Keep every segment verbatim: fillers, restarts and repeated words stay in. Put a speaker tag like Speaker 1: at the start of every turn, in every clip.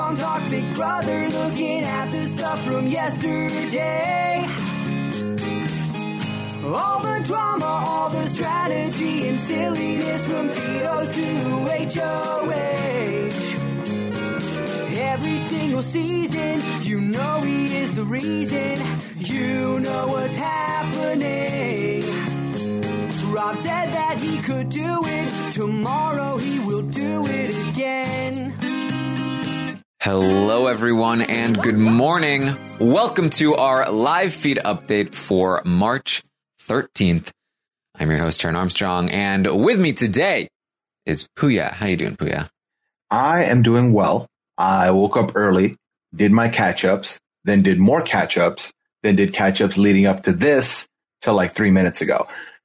Speaker 1: strong dark big brother looking at the stuff from yesterday. All the drama, all the strategy and silliness from Tito to H O H. Every single season, you know he is the reason. You know what's happening. Rob said that he could do it. Tomorrow he will do it again.
Speaker 2: Hello, everyone, and good morning. Welcome to our live feed update for March thirteenth. I'm your host, Taran Armstrong, and with me today is Puya. How you doing, Puya?
Speaker 3: I am doing well. I woke up early, did my catch-ups, then did more catch-ups, then did catch-ups leading up to this till like three minutes ago.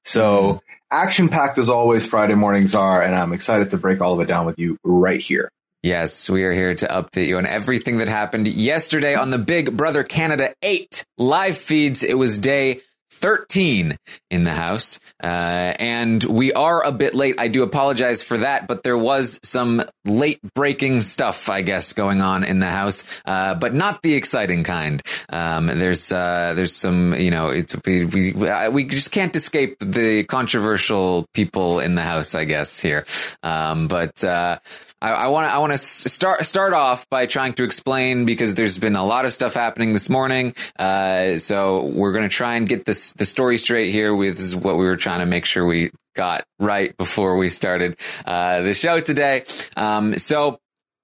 Speaker 3: So action-packed as always Friday mornings are, and I'm excited to break all of it down with you right here.
Speaker 2: Yes, we are here to update you on everything that happened yesterday on the Big Brother Canada eight live feeds. It was day thirteen in the house, uh, and we are a bit late. I do apologize for that, but there was some late breaking stuff, I guess, going on in the house, uh, but not the exciting kind. Um, there's uh, there's some, you know, it's, we, we we just can't escape the controversial people in the house, I guess, here. Um, but uh, I want to I want to start start off by trying to explain, because there's been a lot of stuff happening this morning. Uh, so we're going to try and get this the story straight here. With this is what we were trying to make sure we got right before we started uh, the show today. Um, so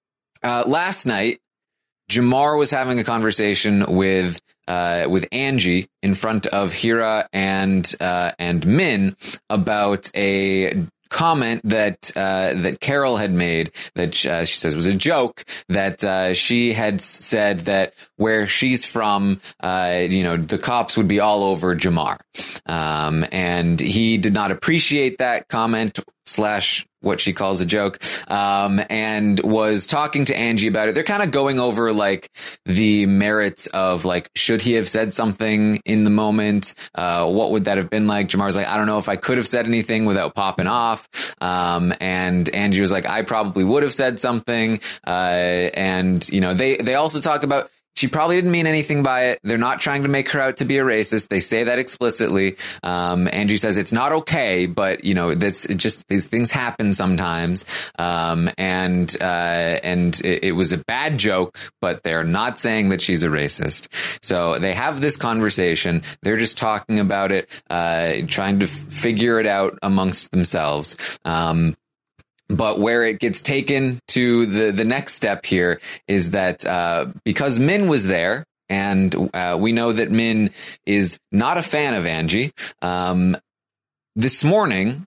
Speaker 2: uh, last night, Jamar was having a conversation with uh, with Angie in front of Hira and uh, and Min about a comment that uh, that Carol had made that uh, she says was a joke, that uh, she had said that where she's from, uh, you know, the cops would be all over Jamar. Um, and he did not appreciate that comment slash what she calls a joke, um, and was talking to Angie about it. They're kind of going over like the merits of like, should he have said something in the moment? Uh, what would that have been like? Jamar's like, I don't know if I could have said anything without popping off. Um, and Angie was like, I probably would have said something. Uh, and you know, they, they also talk about, she probably didn't mean anything by it. They're not trying to make her out to be a racist. They say that explicitly. Um, Angie says it's not okay, but you know, this it just these things happen sometimes. Um, and uh, and it, it was a bad joke, but they're not saying that she's a racist. So they have this conversation. They're just talking about it, uh, trying to f- figure it out amongst themselves. Um, But where it gets taken to the, the next step here is that uh, because Min was there, and uh, we know that Min is not a fan of Angie, um, this morning,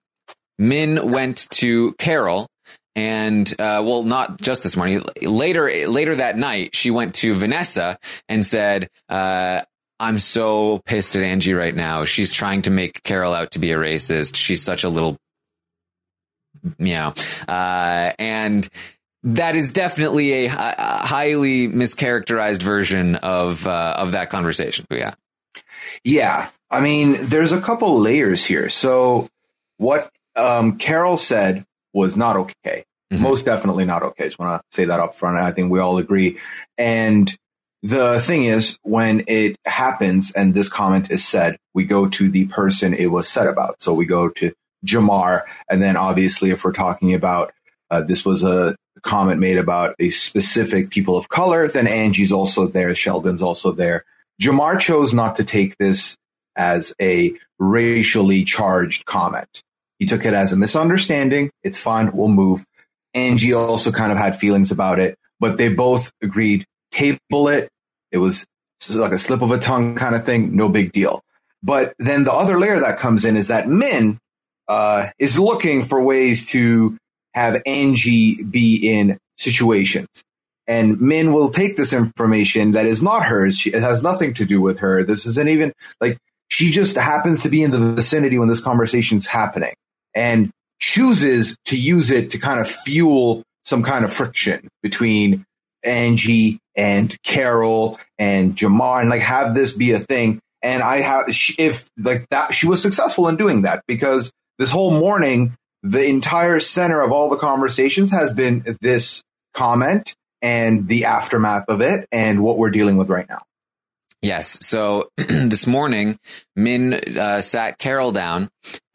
Speaker 2: Min went to Carol. And, uh, well, not just this morning. Later, later that night, she went to Vanessa and said, uh, I'm so pissed at Angie right now. She's trying to make Carol out to be a racist. She's such a little You know, uh, and that is definitely a, a highly mischaracterized version of uh, of that conversation. But yeah,
Speaker 3: yeah. I mean, there's a couple layers here. So what um, Carol said was not okay. Mm-hmm. Most definitely not okay. I just want to say that up front. I think we all agree. And the thing is, when it happens and this comment is said, we go to the person it was said about. So we go to Jamar. And then obviously, if we're talking about uh, this was a comment made about a specific people of color, then Angie's also there. Sheldon's also there. Jamar chose not to take this as a racially charged comment. He took it as a misunderstanding. It's fine. We'll move. Angie also kind of had feelings about it, but they both agreed, table it. It was like a slip of a tongue kind of thing. No big deal. But then the other layer that comes in is that Min Uh, is looking for ways to have Angie be in situations. And Min will take this information that is not hers. She, it has nothing to do with her. This isn't even like she just happens to be in the vicinity when this conversation's happening and chooses to use it to kind of fuel some kind of friction between Angie and Carol and Jamar and like have this be a thing. And I have, if like that, she was successful in doing that because this whole morning, the entire center of all the conversations has been this comment and the aftermath of it and what we're dealing with right now.
Speaker 2: Yes. So this morning, Min uh, sat Carol down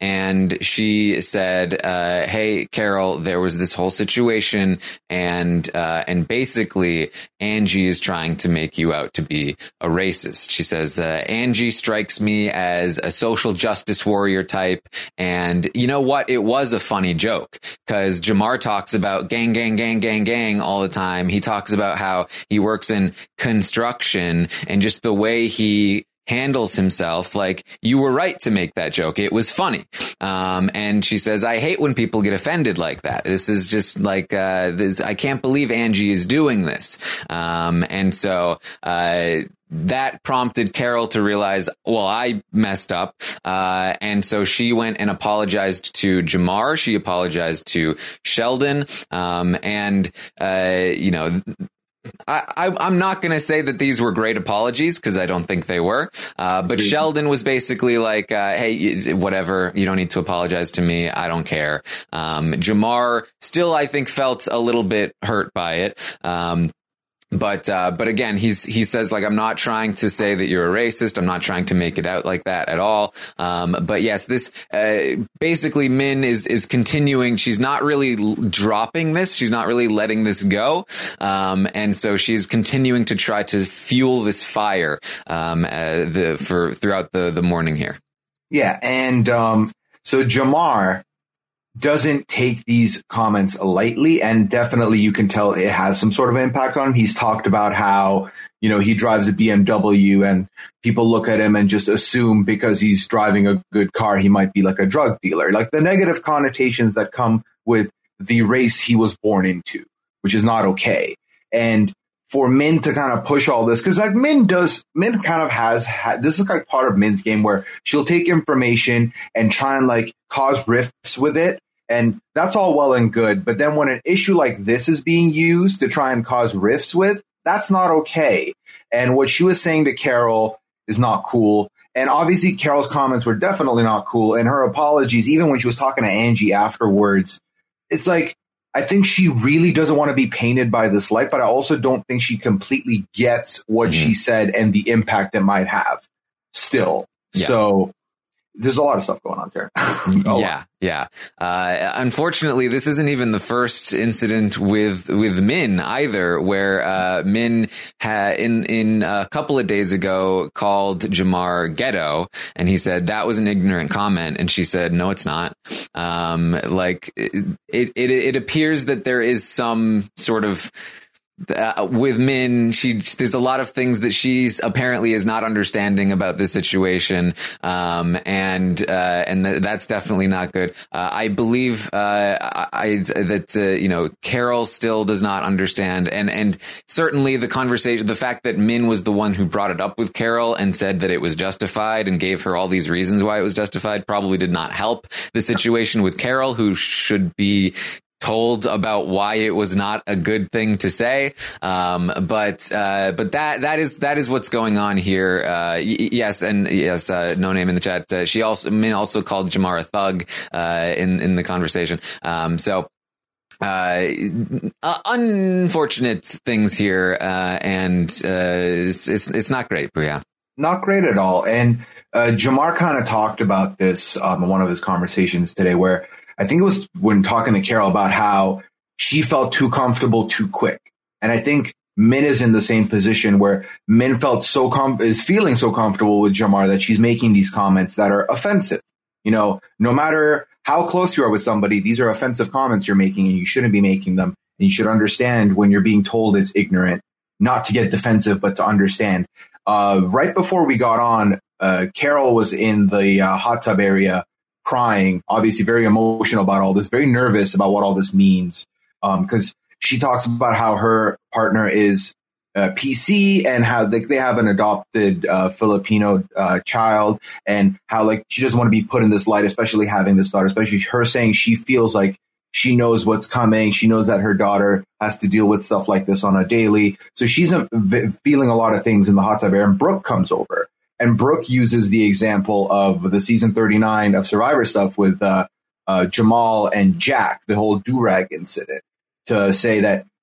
Speaker 2: and she said, uh, hey, Carol, there was this whole situation and uh, and basically Angie is trying to make you out to be a racist. She says, uh, Angie strikes me as a social justice warrior type. And you know what? It was a funny joke because Jamar talks about gang, gang, gang, gang, gang all the time. He talks about how he works in construction and just the way he handles himself. Like, you were right to make that joke. It was funny. Um, and she says, I hate when people get offended like that. This is just like, uh, this, I can't believe Angie is doing this. Um, and so, uh, that prompted Carol to realize, well, I messed up. Uh, and so she went and apologized to Jamar. She apologized to Sheldon. Um, and, uh, you know, I, I, I'm not going to say that these were great apologies because I don't think they were. Uh, but Sheldon was basically like, uh, hey, whatever. You don't need to apologize to me. I don't care. Um, Jamar still, I think, felt a little bit hurt by it. Um, But, uh, but again, he's, he says, like, I'm not trying to say that you're a racist. I'm not trying to make it out like that at all. Um, but yes, this, uh, basically Min is, is continuing. She's not really l- dropping this. She's not really letting this go. Um, and so she's continuing to try to fuel this fire, um, uh, the, for throughout the, the morning here.
Speaker 3: Yeah. And, um, so Jamar doesn't take these comments lightly, and definitely you can tell it has some sort of impact on him. He's talked about how, you know, he drives a B M W and people look at him and just assume because he's driving a good car, he might be like a drug dealer, like the negative connotations that come with the race he was born into, which is not okay. And for Min to kind of push all this, because like Min does, Min kind of has, had, this is like part of Min's game where she'll take information and try and like cause rifts with it. And that's all well and good. But then when an issue like this is being used to try and cause rifts with, that's not okay. And what she was saying to Carol is not cool. And obviously Carol's comments were definitely not cool. And her apologies, even when she was talking to Angie afterwards, it's like, I think she really doesn't want to be painted by this light, but I also don't think she completely gets what mm-hmm. she said and the impact it might have still. Yeah. So there's a lot of stuff going on there. oh,
Speaker 2: yeah, yeah. Uh, unfortunately, this isn't even the first incident with with Min either, where uh, Min ha- in in a couple of days ago called Jamar ghetto, and he said that was an ignorant comment, and she said no, it's not. Um, like it, it, it appears that there is some sort of. Uh, with Min, she there's a lot of things that she's apparently is not understanding about this situation, um, and uh, and th- that's definitely not good. Uh, I believe uh, I, I that uh, you know Carol still does not understand, and and certainly the conversation, the fact that Min was the one who brought it up with Carol and said that it was justified and gave her all these reasons why it was justified, probably did not help the situation with Carol, who should be told about why it was not a good thing to say. Um, but, uh, but that, that is, that is what's going on here. Uh, y- yes. And yes, uh, no name in the chat. Uh, she also, Min also called Jamar a thug, uh, in, in the conversation. Um, so, uh, uh, unfortunate things here. Uh, and, uh, it's, it's, it's not great, but yeah.
Speaker 3: Not great at all. And, uh, Jamar kind of talked about this, um, in one of his conversations today where, I think it was when talking to Carol about how she felt too comfortable too quick. And I think Min is in the same position where Min felt so com- is feeling so comfortable with Jamar that she's making these comments that are offensive. You know, no matter how close you are with somebody, these are offensive comments you're making and you shouldn't be making them. And you should understand when you're being told it's ignorant, not to get defensive, but to understand. Uh, right before we got on, uh, Carol was in the uh, hot tub area crying, obviously very emotional about all this, very nervous about what all this means. Um, cause she talks about how her partner is uh, P C and how they, they have an adopted uh, Filipino uh, child and how like she doesn't want to be put in this light, especially having this daughter, especially her saying she feels like she knows what's coming. She knows that her daughter has to deal with stuff like this on a daily. So she's a, v- feeling a lot of things in the hot tub area, and Brooke comes over. And Brooke uses the example of the season thirty-nine of Survivor stuff with uh, uh, Jamal and Jack, the whole do-rag incident, to say that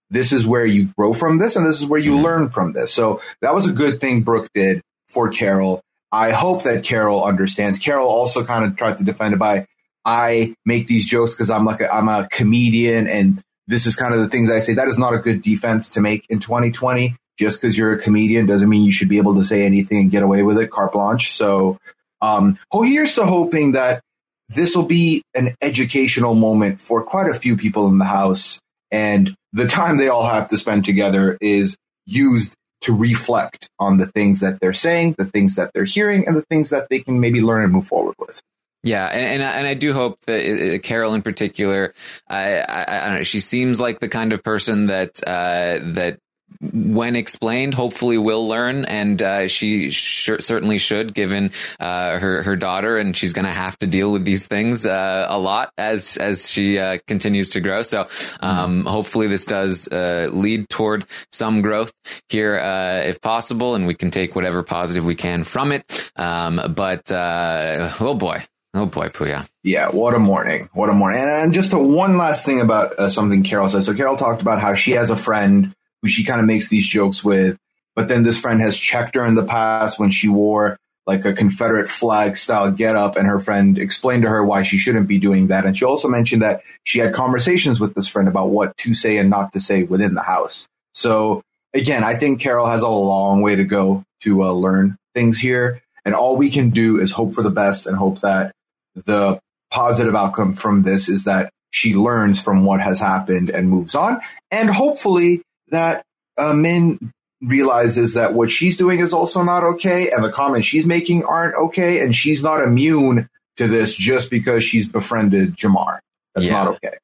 Speaker 3: this is where you grow from this and this is where you
Speaker 2: Mm-hmm.
Speaker 3: learn from this. So that was a good thing Brooke did for Carol. I hope that Carol understands. Carol also kind of tried to defend it by, I make these jokes because I'm like a, I'm a comedian and this is kind of the things I say. That is not a good defense to make in twenty twenty. Just because you're a comedian doesn't mean you should be able to say anything and get away with it, carte blanche. So um, oh, here's to hoping that this will be an educational moment for quite a few people in the house. And the time they all have to spend together is used to reflect on the things that they're saying, the things that they're hearing, and the things that they can maybe learn and move forward with.
Speaker 2: Yeah, and and I, and I do hope that uh, Carol in particular, I, I, I don't know, she seems like the kind of person that uh, that when explained, hopefully will learn, and uh, she sh- certainly should, given uh, her her daughter, and she's going to have to deal with these things uh, a lot as as she uh, continues to grow. So um, mm-hmm. hopefully this does uh, lead toward some growth here, uh, if possible, and we can take whatever positive we can from it. Um, but uh, oh boy. Oh boy, Puya.
Speaker 3: Yeah, what a morning. What a morning. And, and just a, one last thing about uh, something Carol said. So Carol talked about how she has a friend who she kind of makes these jokes with, but then this friend has checked her in the past when she wore like a Confederate flag style getup, and her friend explained to her why she shouldn't be doing that. And she also mentioned that she had conversations with this friend about what to say and not to say within the house. So again, I think Carol has a long way to go to uh, learn things here. And all we can do is hope for the best and hope that the positive outcome from this is that she learns from what has happened and moves on. And hopefully that uh, Min realizes that what she's doing is also not okay, and the comments she's making aren't okay, and she's not immune to this just because she's befriended Jamar. That's
Speaker 2: yeah.
Speaker 3: not okay.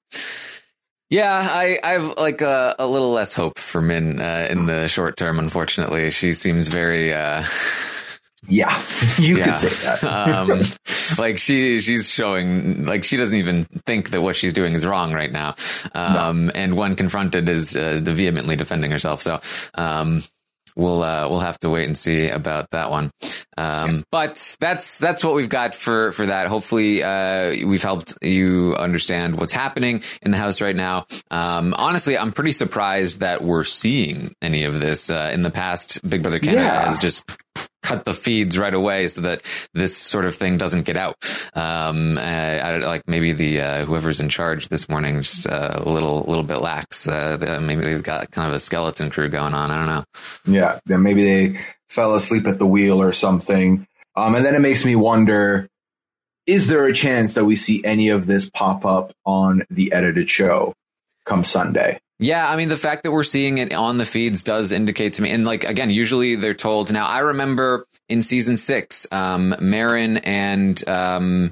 Speaker 2: Yeah, I, I have like a, a little less hope for Min uh, in the short term, unfortunately. She seems very... Uh...
Speaker 3: Yeah, you
Speaker 2: yeah.
Speaker 3: could say that.
Speaker 2: um, like she, she's showing, like she doesn't even think that what she's doing is wrong right now. Um, no. And when confronted is uh, vehemently defending herself. So, um, we'll, uh, we'll have to wait and see about that one. Um, yeah. But that's, that's what we've got for, for that. Hopefully, uh, we've helped you understand what's happening in the house right now. Um, honestly, I'm pretty surprised that we're seeing any of this, uh, in the past. Big Brother Canada
Speaker 3: yeah.
Speaker 2: has just cut the feeds right away so that this sort of thing doesn't get out. Um, uh, I, like maybe the, uh, whoever's in charge this morning, just uh, a little, little bit lax. Uh, the, maybe they've got kind of a skeleton crew going on. I don't know.
Speaker 3: Yeah. Yeah. Maybe they fell asleep at the wheel or something. Um, and then it makes me wonder, is there a chance that we see any of this pop up on the edited show come Sunday?
Speaker 2: Yeah, I mean, the fact that we're seeing it on the feeds does indicate to me. And like, again, usually they're told. Now, I remember in season six, um, Marin and um,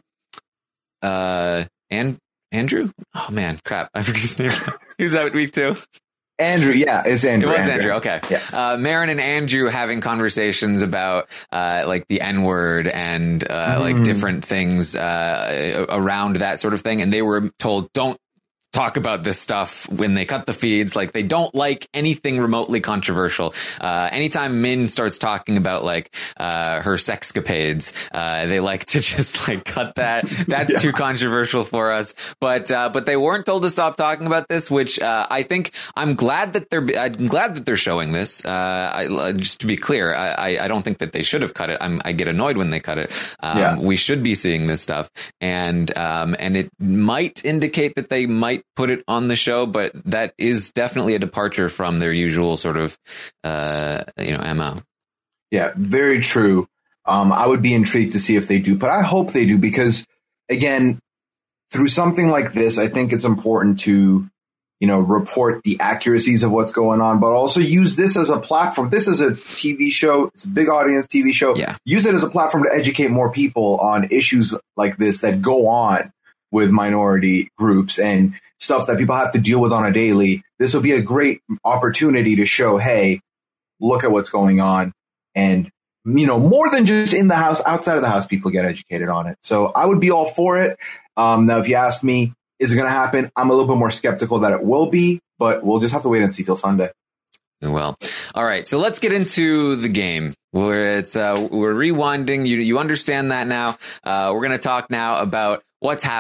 Speaker 2: uh, and Andrew. Oh, man, crap. I forget his name. He was out week two.
Speaker 3: Andrew. Yeah, it's Andrew.
Speaker 2: It was
Speaker 3: Andrew.
Speaker 2: Andrew. Okay.
Speaker 3: Yeah.
Speaker 2: Uh, Marin and Andrew having conversations about uh, like the N word and uh, mm. like different things uh, around that sort of thing. And they were told, don't talk about this stuff when they cut the feeds. Like they don't like anything remotely controversial. Uh, anytime Min starts talking about like, uh, her sexcapades, uh, they like to just like cut that. That's yeah. too controversial for us. But, uh, but they weren't told to stop talking about this, which, uh, I think I'm glad that they're, I'm glad that they're showing this. Uh, I, just to be clear, I, I don't think that they should have cut it. I'm, I get annoyed when they cut it. Um, yeah. we should be seeing this stuff. And, um, and it might indicate that they might put it on the show, but that is definitely a departure from their usual sort of, uh, you know, M O.
Speaker 3: Yeah, very true. Um, I would be intrigued to see if they do, but I hope they do because, again, through something like this, I think it's important to, you know, report the accuracies of what's going on, but also use this as a platform. This is a T V show. It's a big audience T V show.
Speaker 2: Yeah.
Speaker 3: Use it as a platform to educate more people on issues like this that go on with minority groups and stuff that people have to deal with on a daily. This will be a great opportunity to show, hey, look at what's going on. And, you know, more than just in the house, outside of the house, people get educated on it. So I would be all for it. Um, now, if you ask me, is it going to happen? I'm a little bit more skeptical that it will be, but we'll just have to wait and see till Sunday.
Speaker 2: Well, all right. So let's get into the game where it's, uh, we're rewinding. You, you understand that now. Uh, we're going to talk now about what's happening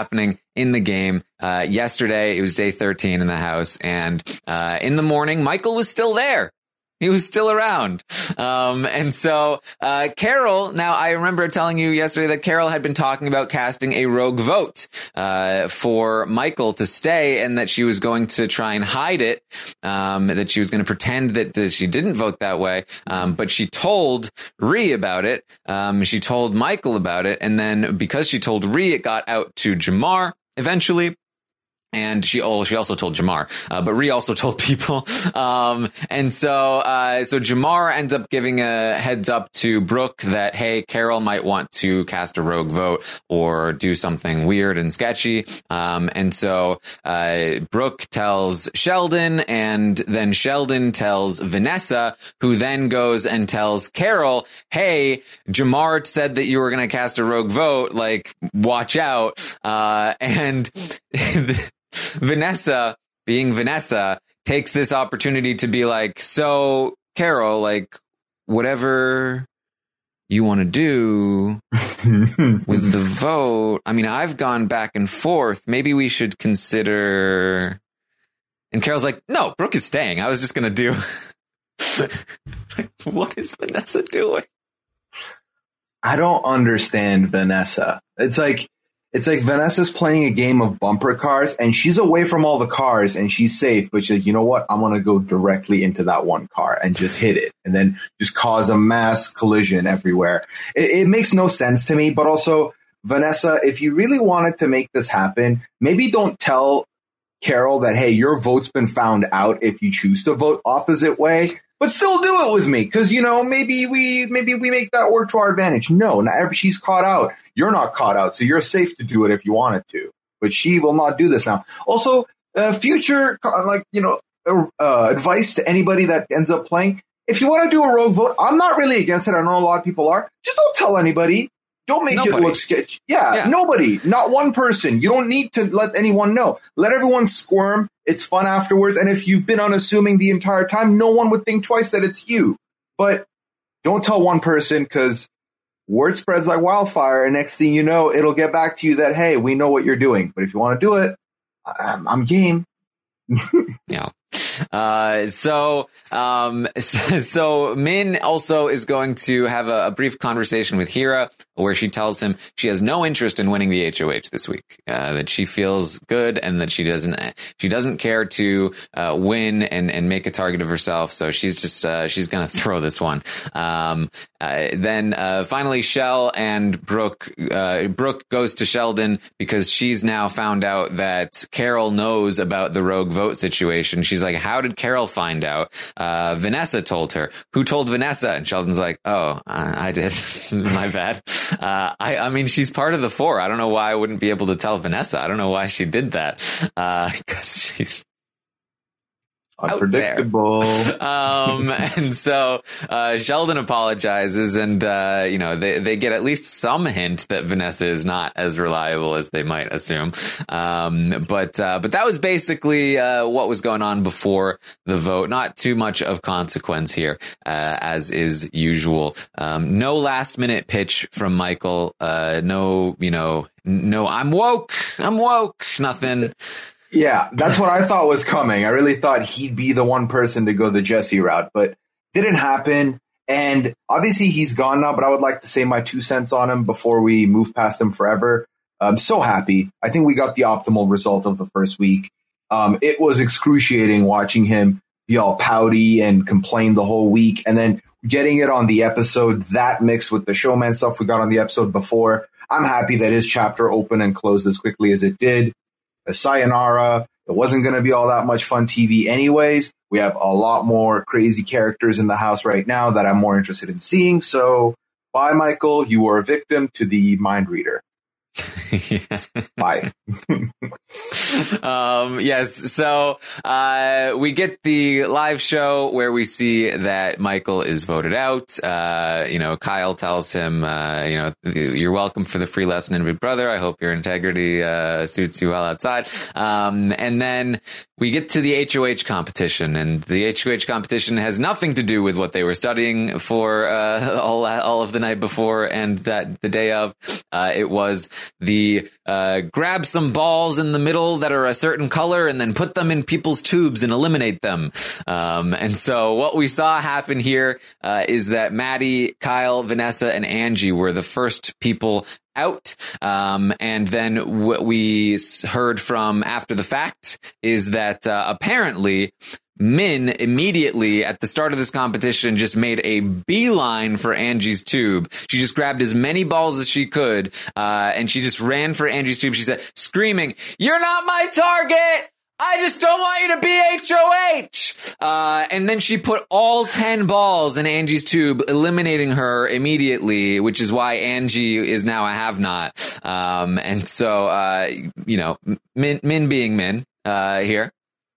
Speaker 2: in the game. Uh, yesterday, it was day thirteen in the house. And uh, in the morning, Michael was still there. He was still around. Um, and so, uh, Carol, now I remember telling you yesterday that Carol had been talking about casting a rogue vote, uh, for Michael to stay, and that she was going to try and hide it, um, that she was going to pretend that, that she didn't vote that way. Um, but she told Ree about it. Um, she told Michael about it. And then because she told Ree, it got out to Jamar eventually. And she, oh, she also told Jamar, uh, but Ree also told people. Um, and so, uh, so Jamar ends up giving a heads up to Brooke that, hey, Carol might want to cast a rogue vote or do something weird and sketchy. Um, and so, uh, Brooke tells Sheldon, and then Sheldon tells Vanessa, who then goes and tells Carol, hey, Jamar said that you were going to cast a rogue vote. Like, watch out. Uh, and Vanessa, being Vanessa, takes this opportunity to be like, so, Carol, like, whatever you want to do with the vote. I mean, I've gone back and forth. Maybe we should consider. And Carol's like, no, Brooke is staying. I was just going to do. What is Vanessa doing?
Speaker 3: I don't understand Vanessa. It's like, It's like Vanessa's playing a game of bumper cars, and she's away from all the cars and she's safe, but she's like, you know what? I'm going to go directly into that one car and just hit it and then just cause a mass collision everywhere. It, it makes no sense to me. But also, Vanessa, if you really wanted to make this happen, maybe don't tell Carol that, hey, your vote's been found out if you choose to vote opposite way. But still do it with me, because, you know, maybe we maybe we make that work to our advantage. No, not every, she's caught out. You're not caught out, so you're safe to do it if you wanted to. But she will not do this now. Also, uh, future, like, you know, uh, advice to anybody that ends up playing. If you want to do a rogue vote, I'm not really against it. I know a lot of people are. Just don't tell anybody. Don't make nobody. It look sketchy. Yeah, yeah, nobody. Not one person. You don't need to let anyone know. Let everyone squirm. It's fun afterwards. And if you've been unassuming the entire time, no one would think twice that it's you. But don't tell one person, because word spreads like wildfire. And next thing you know, it'll get back to you that, hey, we know what you're doing. But if you want to do it, I'm, I'm game.
Speaker 2: Yeah. Uh, so, um, so, so Min also is going to have a, a brief conversation with Hira, where she tells him she has no interest in winning the H O H this week, uh, that she feels good and that she doesn't, she doesn't care to, uh, win and, and make a target of herself. So she's just, uh, she's going to throw this one. Um, uh, then, uh, finally Shell and Brooke, uh, Brooke goes to Sheldon because she's now found out that Carol knows about the rogue vote situation. She's like, how did Carol find out? Uh, Vanessa told her. Who told Vanessa? And Sheldon's like, oh, I, I did. My bad. Uh, I, I mean, she's part of the four. I don't know why I wouldn't be able to tell Vanessa. I don't know why she did that. Uh, cause she's
Speaker 3: unpredictable.
Speaker 2: um, and so, uh, Sheldon apologizes, and, uh, you know, they, they get at least some hint that Vanessa is not as reliable as they might assume. Um, but, uh, but that was basically, uh, what was going on before the vote. Not too much of consequence here, uh, as is usual. Um, no last minute pitch from Michael. Uh, no, you know, no, I'm woke. I'm woke. Nothing.
Speaker 3: Yeah, that's what I thought was coming. I really thought he'd be the one person to go the Jesse route, but didn't happen. And obviously he's gone now, but I would like to say my two cents on him before we move past him forever. I'm so happy. I think we got the optimal result of the first week. Um, it was excruciating watching him be all pouty and complain the whole week, and then getting it on the episode, that mixed with the showman stuff we got on the episode before. I'm happy that his chapter opened and closed as quickly as it did. A sayonara. It wasn't going to be all that much fun T V anyways. We have a lot more crazy characters in the house right now that I'm more interested in seeing. So bye, Michael. You were a victim to the mind reader.
Speaker 2: Yeah.
Speaker 3: Bye.
Speaker 2: um, yes. So, uh, we get the live show where we see that Michael is voted out. Uh, you know, Kyle tells him, uh, you know, you're welcome for the free lesson in Big Brother. I hope your integrity, uh, suits you well outside. Um, and then we get to the H O H competition, and the H O H competition has nothing to do with what they were studying for uh, all all of the night before and that the day of. Uh, it was the uh, grab some balls in the middle that are a certain color and then put them in people's tubes and eliminate them. Um, and so what we saw happen here uh, is that Maddie, Kyle, Vanessa, and Angie were the first people out. Um, and then what we heard from after the fact is that uh, apparently Min immediately at the start of this competition just made a beeline for Angie's tube. She just grabbed as many balls as she could, uh, and she just ran for Angie's tube. She said, screaming, "You're not my target! I just don't want you to be H O H!" Uh, and then she put all ten balls in Angie's tube, eliminating her immediately, which is why Angie is now a have-not. Um, and so, uh, you know, Min, Min being Min uh, here.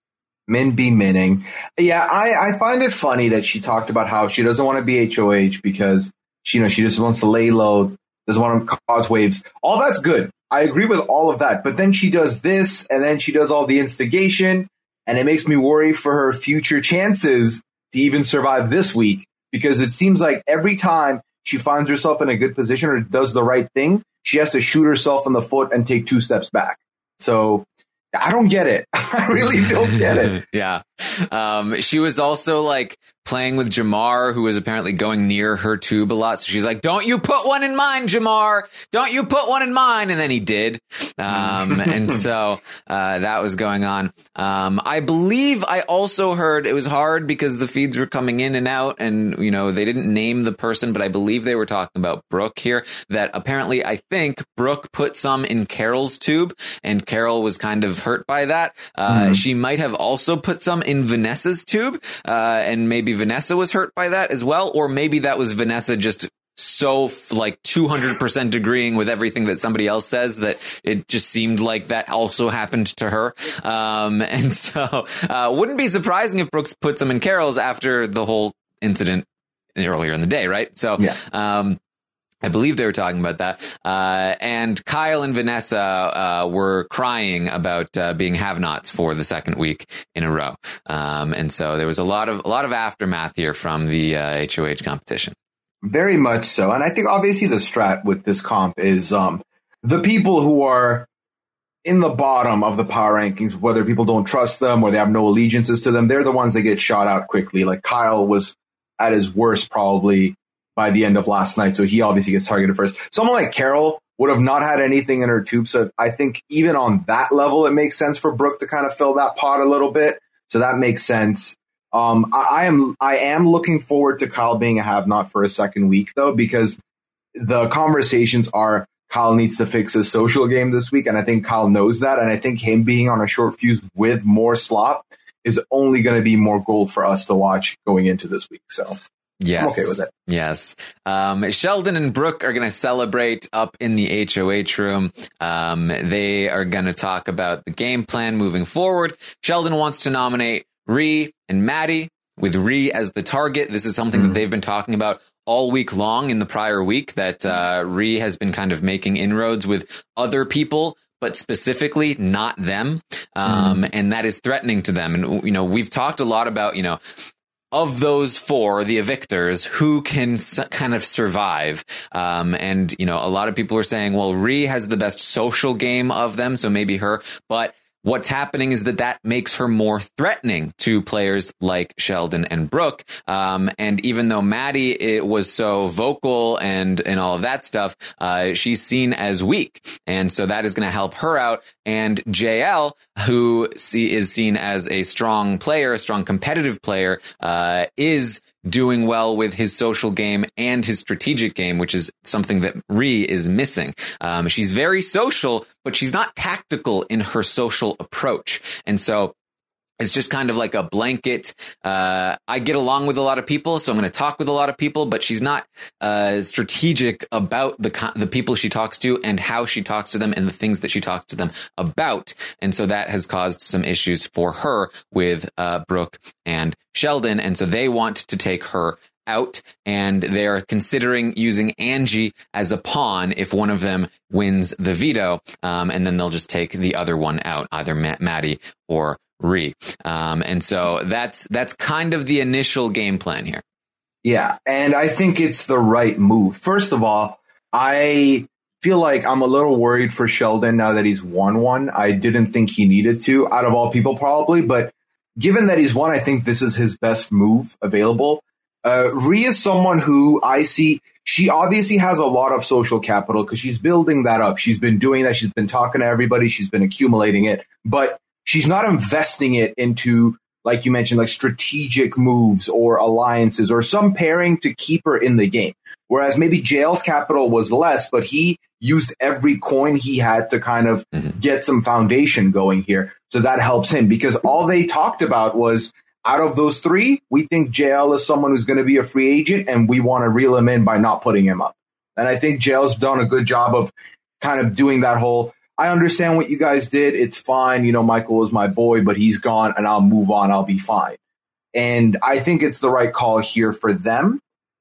Speaker 3: Min be minning. Yeah, I, I find it funny that she talked about how she doesn't want to be H O H because she, you know, she just wants to lay low, doesn't want to cause waves. All that's good. I agree with all of that. But then she does this, and then she does all the instigation, and it makes me worry for her future chances to even survive this week, because it seems like every time she finds herself in a good position or does the right thing, she has to shoot herself in the foot and take two steps back. So I don't get it. I really don't get it.
Speaker 2: Yeah. Um, she was also like playing with Jamar, who was apparently going near her tube a lot. So she's like, "Don't you put one in mine, Jamar. Don't you put one in mine." And then he did. Um, and so uh, that was going on. Um, I believe I also heard it was hard because the feeds were coming in and out, and, you know, they didn't name the person, but I believe they were talking about Brooke here, that apparently I think Brooke put some in Carol's tube, and Carol was kind of hurt by that. Uh, mm. She might have also put some in Vanessa's tube, uh, and maybe Vanessa was hurt by that as well, or maybe that was Vanessa just so like two hundred percent agreeing with everything that somebody else says that it just seemed like that also happened to her. Um, and so uh, wouldn't be surprising if Brooks put some in Carol's after the whole incident earlier in the day, right? So
Speaker 3: yeah.
Speaker 2: um, I believe they were talking about that. Uh, and Kyle and Vanessa uh, were crying about uh, being have-nots for the second week in a row. Um, and so there was a lot of a lot of aftermath here from the uh, H O H competition.
Speaker 3: Very much so. And I think obviously the strat with this comp is um, the people who are in the bottom of the power rankings, whether people don't trust them or they have no allegiances to them, they're the ones that get shot out quickly. Like Kyle was at his worst probably by the end of last night, so he obviously gets targeted first. Someone like Carol would have not had anything in her tube, so I think even on that level, it makes sense for Brooke to kind of fill that pot a little bit. So that makes sense. Um, I, I am I am looking forward to Kyle being a have-not for a second week, though, because the conversations are Kyle needs to fix his social game this week, and I think Kyle knows that, and I think him being on a short fuse with more slop is only going to be more gold for us to watch going into this week. So
Speaker 2: yes.
Speaker 3: I'm okay with it.
Speaker 2: Yes. Um, Sheldon and Brooke are going to celebrate up in the H O H room. Um, they are going to talk about the game plan moving forward. Sheldon wants to nominate Ree and Maddie, with Ree as the target. This is something mm-hmm. that they've been talking about all week long in the prior week, that uh, Ree has been kind of making inroads with other people, but specifically not them. Um, mm. And that is threatening to them. And, you know, we've talked a lot about, you know, of those four, the evictors, who can s- kind of survive. Um, and, you know, a lot of people are saying, well, Ree has the best social game of them, so maybe her. But what's happening is that that makes her more threatening to players like Sheldon and Brooke. Um, and even though Maddie it was so vocal and, and all of that stuff, uh, she's seen as weak. And so that is going to help her out. And J L, who see, is seen as a strong player, a strong competitive player, uh, is doing well with his social game and his strategic game, which is something that Ree is missing. Um, she's very social, but she's not tactical in her social approach. And so it's just kind of like a blanket. Uh, I get along with a lot of people, so I'm going to talk with a lot of people, but she's not uh, strategic about the the people she talks to and how she talks to them and the things that she talks to them about. And so that has caused some issues for her with uh, Brooke and Sheldon. And so they want to take her out, and they're considering using Angie as a pawn if one of them wins the veto. Um, and then they'll just take the other one out, either Matt, Maddie or Rhee. Um, and so that's that's kind of the initial game plan here.
Speaker 3: Yeah, and I think it's the right move. First of all, I feel like I'm a little worried for Sheldon now that he's won one. I didn't think he needed to, out of all people probably, but given that he's won, I think this is his best move available. Uh, Rhee is someone who I see, she obviously has a lot of social capital because she's building that up. She's been doing that. She's been talking to everybody. She's been accumulating it, but she's not investing it into, like you mentioned, like strategic moves or alliances or some pairing to keep her in the game. Whereas maybe J L's capital was less, but he used every coin he had to kind of mm-hmm. get some foundation going here. So that helps him because all they talked about was, out of those three, we think J L is someone who's going to be a free agent and we want to reel him in by not putting him up. And I think J L's done a good job of kind of doing that whole, I understand what you guys did. It's fine. You know, Michael was my boy, but he's gone and I'll move on. I'll be fine. And I think it's the right call here for them.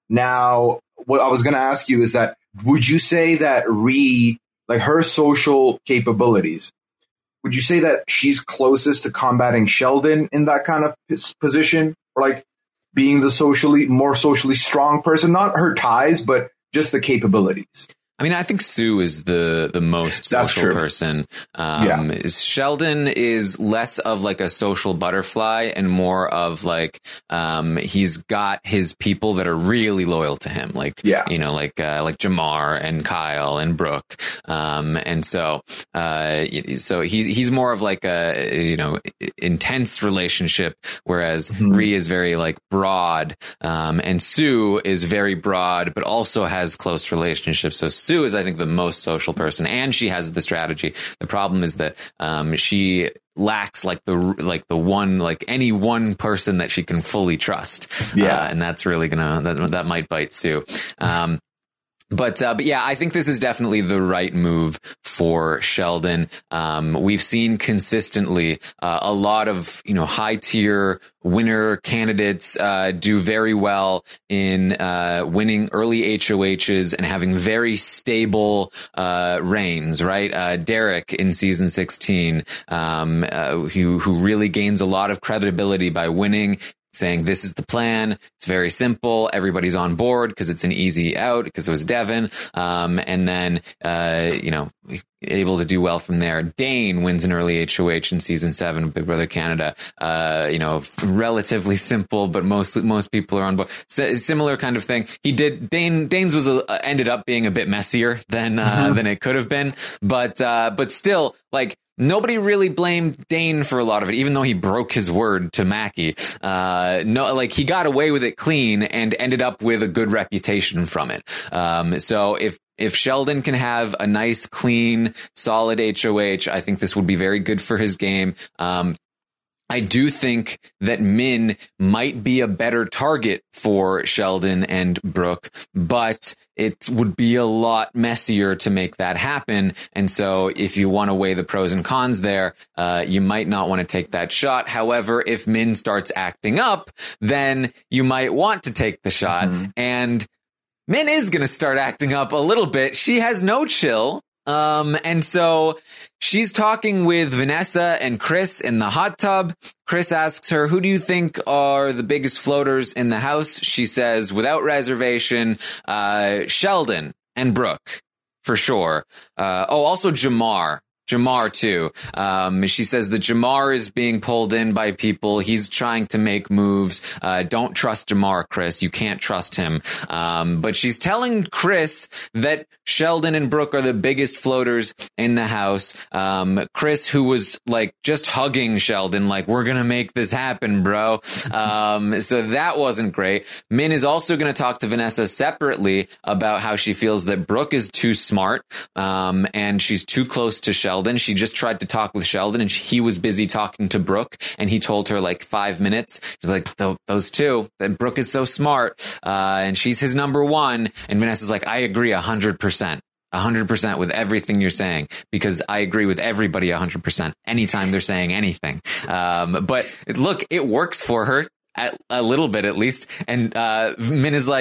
Speaker 3: Now, what I was going to ask you is that, would you say that Rhee, like her social capabilities, would you say that she's closest to combating Sheldon in that kind of position, or like being the socially more socially strong person? Not her ties, but just the capabilities.
Speaker 2: I mean, I think Sue is the the most social person. Um, yeah. is Sheldon is less of like a social butterfly and more of like um, he's got his people that are really loyal to him, like yeah. you know, like uh, like Jamar and Kyle and Brooke, um, and so uh, so he's he's more of like a you know intense relationship, whereas mm-hmm. Rhee is very like broad, um, and Sue is very broad, but also has close relationships. So Sue is, I think, the most social person, and she has the strategy. The problem is that um, she lacks like the like the one like any one person that she can fully trust. Yeah, uh, and that's really gonna that that might bite Sue. Um, But, uh, but yeah, I think this is definitely the right move for Sheldon. Um, we've seen consistently uh, a lot of, you know, high tier winner candidates uh, do very well in uh, winning early H O Hs and having very stable uh, reigns, right? Uh, Derek in season sixteen, um, uh, who, who really gains a lot of credibility by winning, saying this is the plan. It's very simple. Everybody's on board because it's an easy out because it was Devin. Um, and then, uh, you know, able to do well from there. Dane wins an early H O H in season seven of Big Brother Canada. Uh, you know, relatively simple, but most, most people are on board. S- similar kind of thing. He did, Dane, Dane's was, a, ended up being a bit messier than, uh, mm-hmm. than it could have been. But, uh, but still, like, nobody really blamed Dane for a lot of it, even though he broke his word to Mackie. Uh, no, like he got away with it clean and ended up with a good reputation from it. Um, so if, if Sheldon can have a nice, clean, solid H O H, I think this would be very good for his game. Um, I do think that Min might be a better target for Sheldon and Brooke, but it would be a lot messier to make that happen. And so if you want to weigh the pros and cons there, uh, you might not want to take that shot. However, if Min starts acting up, then you might want to take the shot. Mm-hmm. And Min is going to start acting up a little bit. She has no chill. Um, and so she's talking with Vanessa and Chris in the hot tub. Chris asks her, who do you think are the biggest floaters in the house? She says, without reservation, uh, Sheldon and Brooke, for sure. Uh, oh, also Jamar. Jamar, too. Um, she says that Jamar is being pulled in by people. He's trying to make moves. Uh, don't trust Jamar, Chris. You can't trust him. Um, but she's telling Chris that Sheldon and Brooke are the biggest floaters in the house. Um, Chris, who was like just hugging Sheldon, like, we're going to make this happen, bro. Um, so that wasn't great. Min is also going to talk to Vanessa separately about how she feels that Brooke is too smart. Um, and she's too close to Sheldon. Sheldon. She just tried to talk with Sheldon and he was busy talking to Brooke and he told her like five minutes. She's like, those two, that Brooke is so smart. Uh, and she's his number one. And Vanessa's like, I agree a hundred percent. A hundred percent with everything you're saying, because I agree with everybody a hundred percent anytime they're saying anything. Um, but look, it works for her at, a little bit at least. And uh, Min is like,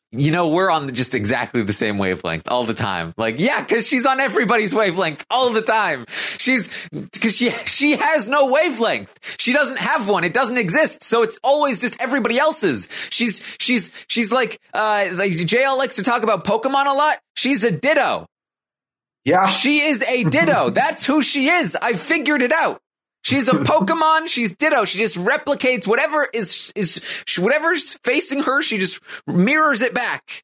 Speaker 2: you know, we're on just exactly the same wavelength all the time. Like, yeah, because she's on everybody's wavelength all the time. She's because she she has no wavelength. She doesn't have one. It doesn't exist. So it's always just everybody else's. She's she's she's like uh like J L likes to talk about Pokemon a lot. She's a Ditto.
Speaker 3: Yeah,
Speaker 2: she is a Ditto. That's who she is. I figured it out. She's a Pokemon. She's Ditto. She just replicates whatever is is whatever's facing her. She just mirrors it back.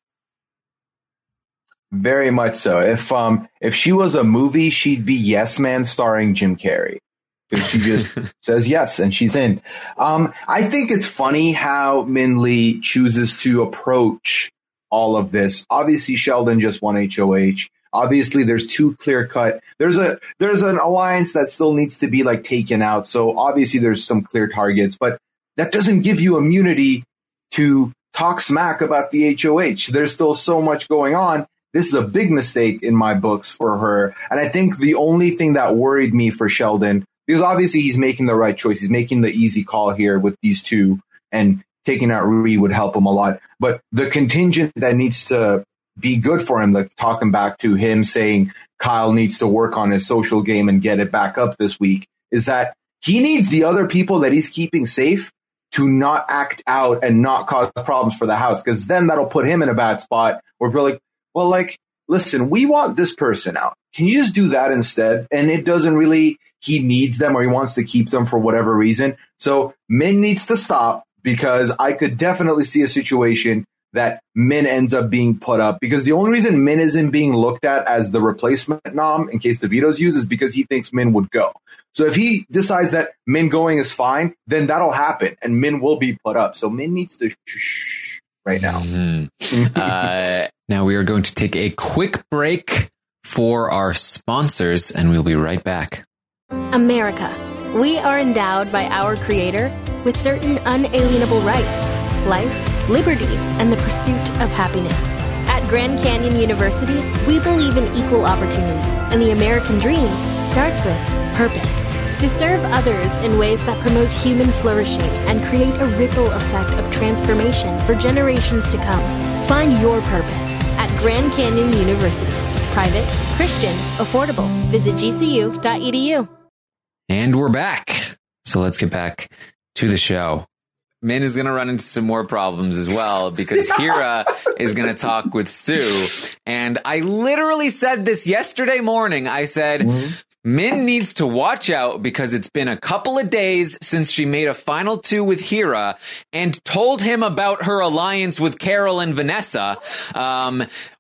Speaker 3: Very much so. If um if she was a movie, she'd be Yes Man starring Jim Carrey, because she just says yes and she's in. Um, I think it's funny how Min Lee chooses to approach all of this. Obviously, Sheldon just won H O H. Obviously, there's two clear cut. There's a there's an alliance that still needs to be like taken out. So obviously, there's some clear targets, but that doesn't give you immunity to talk smack about the H O H. There's still so much going on. This is a big mistake in my books for her. And I think the only thing that worried me for Sheldon, because obviously he's making the right choice. He's making the easy call here with these two, and taking out Rui would help him a lot. But the contingent that needs to be good for him, like talking back to him saying Kyle needs to work on his social game and get it back up this week, is that he needs the other people that he's keeping safe to not act out and not cause problems for the house, because then that'll put him in a bad spot where we're like, well, like, listen, we want this person out. Can you just do that instead? And it doesn't really, he needs them or he wants to keep them for whatever reason. So Min needs to stop, because I could definitely see a situation that Min ends up being put up, because the only reason Min isn't being looked at as the replacement nom in case the veto's used is because he thinks Min would go. So if he decides that Min going is fine, then that'll happen and Min will be put up. So Min needs to shh right now.
Speaker 2: Mm-hmm. uh, now we are going to take a quick break for our sponsors, and we'll be right back.
Speaker 4: America. We are endowed by our Creator with certain unalienable rights: life, liberty, and the pursuit of happiness. At Grand Canyon University, we believe in equal opportunity, and the American dream starts with purpose. To serve others in ways that promote human flourishing and create a ripple effect of transformation for generations to come. Find your purpose at Grand Canyon University. Private, Christian, affordable. Visit G C U dot E D U.
Speaker 2: And we're back. So let's get back to the show. Min is going to run into some more problems as well, because Hira is going to talk with Sue. And I literally said this yesterday morning. I said, mm-hmm. Min needs to watch out, because it's been a couple of days since she made a final two with Hira and told him about her alliance with Carol and Vanessa. Um,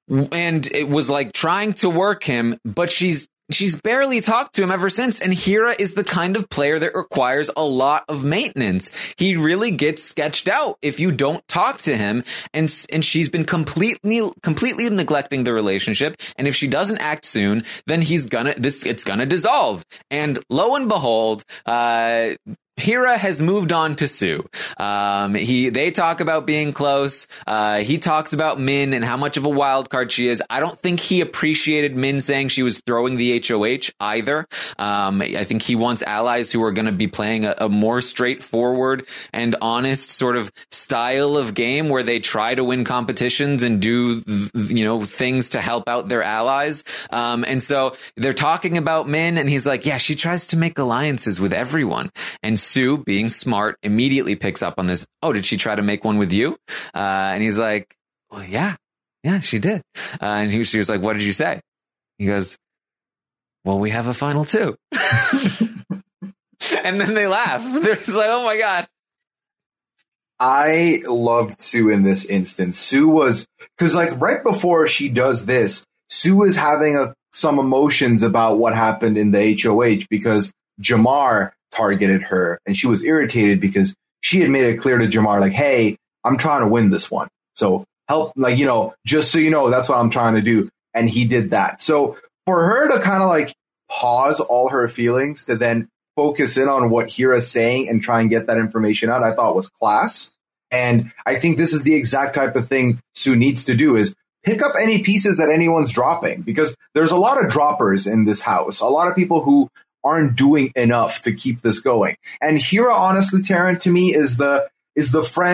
Speaker 2: and it was like trying to work him, but she's She's barely talked to him ever since, and Hira is the kind of player that requires a lot of maintenance. He really gets sketched out if you don't talk to him, and and she's been completely completely neglecting the relationship. And if she doesn't act soon, then he's gonna this it's gonna dissolve. And lo and behold, uh, Hira has moved on to Sue. Um, he, they talk about being close. Uh, he talks about Min and how much of a wild card she is. I don't think he appreciated Min saying she was throwing the H O H either. Um, I think he wants allies who are going to be playing a, a more straightforward and honest sort of style of game where they try to win competitions and do, you know, things to help out their allies. Um, and so they're talking about Min, and he's like, yeah, she tries to make alliances with everyone. And Sue, being smart, immediately picks up on this. Oh, did she try to make one with you? Uh, and he's like, well, yeah, yeah, she did. Uh, and he, she was like, what did you say? He goes, well, we have a final two. And then they laugh. They're just like, oh my God.
Speaker 3: I loved Sue in this instance. Sue was, because like right before she does this, Sue is having a, some emotions about what happened in the H O H, because Jamar targeted her and she was irritated because she had made it clear to Jamar, like, hey, I'm trying to win this one. So help, like, you know, just so you know, that's what I'm trying to do. And he did that. So for her to kind of like pause all her feelings to then focus in on what Hira's saying and try and get that information out, I thought was class. And I think this is the exact type of thing Sue needs to do, is pick up any pieces that anyone's dropping, because there's a lot of droppers in this house, a lot of people who aren't doing enough to keep this going. And Hira, honestly, Taryn, to me is the is the friend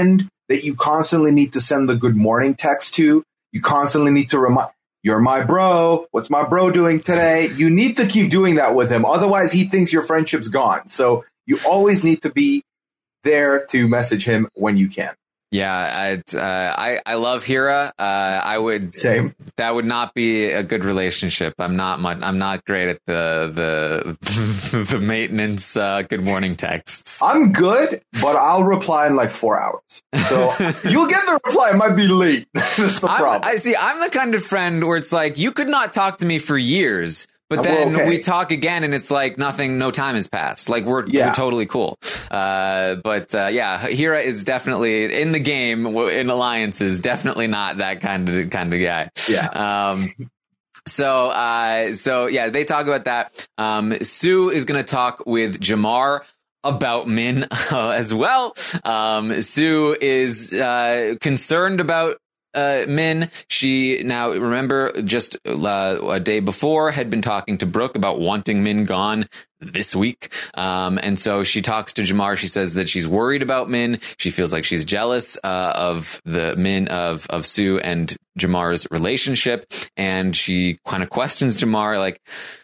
Speaker 3: that you constantly need to send the good morning text to. You constantly need to remind, you're my bro. What's my bro doing today? You need to keep doing that with him. Otherwise, he thinks your friendship's gone. So you always need to be there to message him when you can.
Speaker 2: Yeah, uh, I I love Hira. Uh, I would
Speaker 3: Same.
Speaker 2: That would not be a good relationship. I'm not much, I'm not great at the the the maintenance uh, good morning texts.
Speaker 3: I'm good, but I'll reply in like four hours. So you'll get the reply. It might be late. That's the
Speaker 2: I'm,
Speaker 3: problem.
Speaker 2: I see. I'm the kind of friend where it's like you could not talk to me for years. But then
Speaker 3: okay.
Speaker 2: we talk again, and it's like nothing, no time has passed. Like we're,
Speaker 3: yeah.
Speaker 2: we're totally cool. Uh, but uh, yeah, Hira is definitely in the game in alliances. Definitely not that kind of kind of guy.
Speaker 3: Yeah.
Speaker 2: Um, so uh, so yeah, they talk about that. Um, Sue is going to talk with Jamar about Min uh, as well. Um, Sue is uh, concerned about Uh, Min. She now, remember, just uh, a day before had been talking to Brooke about wanting Min gone this week. Um, and so she talks to Jamar. She says that she's worried about Min. She feels like she's jealous uh, of the Min of, of Sue and Jamar's relationship. And she kind of questions Jamar, like,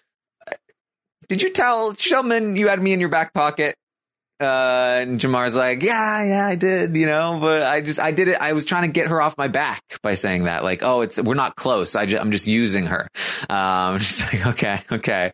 Speaker 2: did you tell Min you had me in your back pocket? Uh, and Jamar's like, yeah, yeah, I did, you know, but I just, I did it. I was trying to get her off my back by saying that, like, oh, it's, we're not close. I just, I'm just using her. Um, she's like, okay, okay.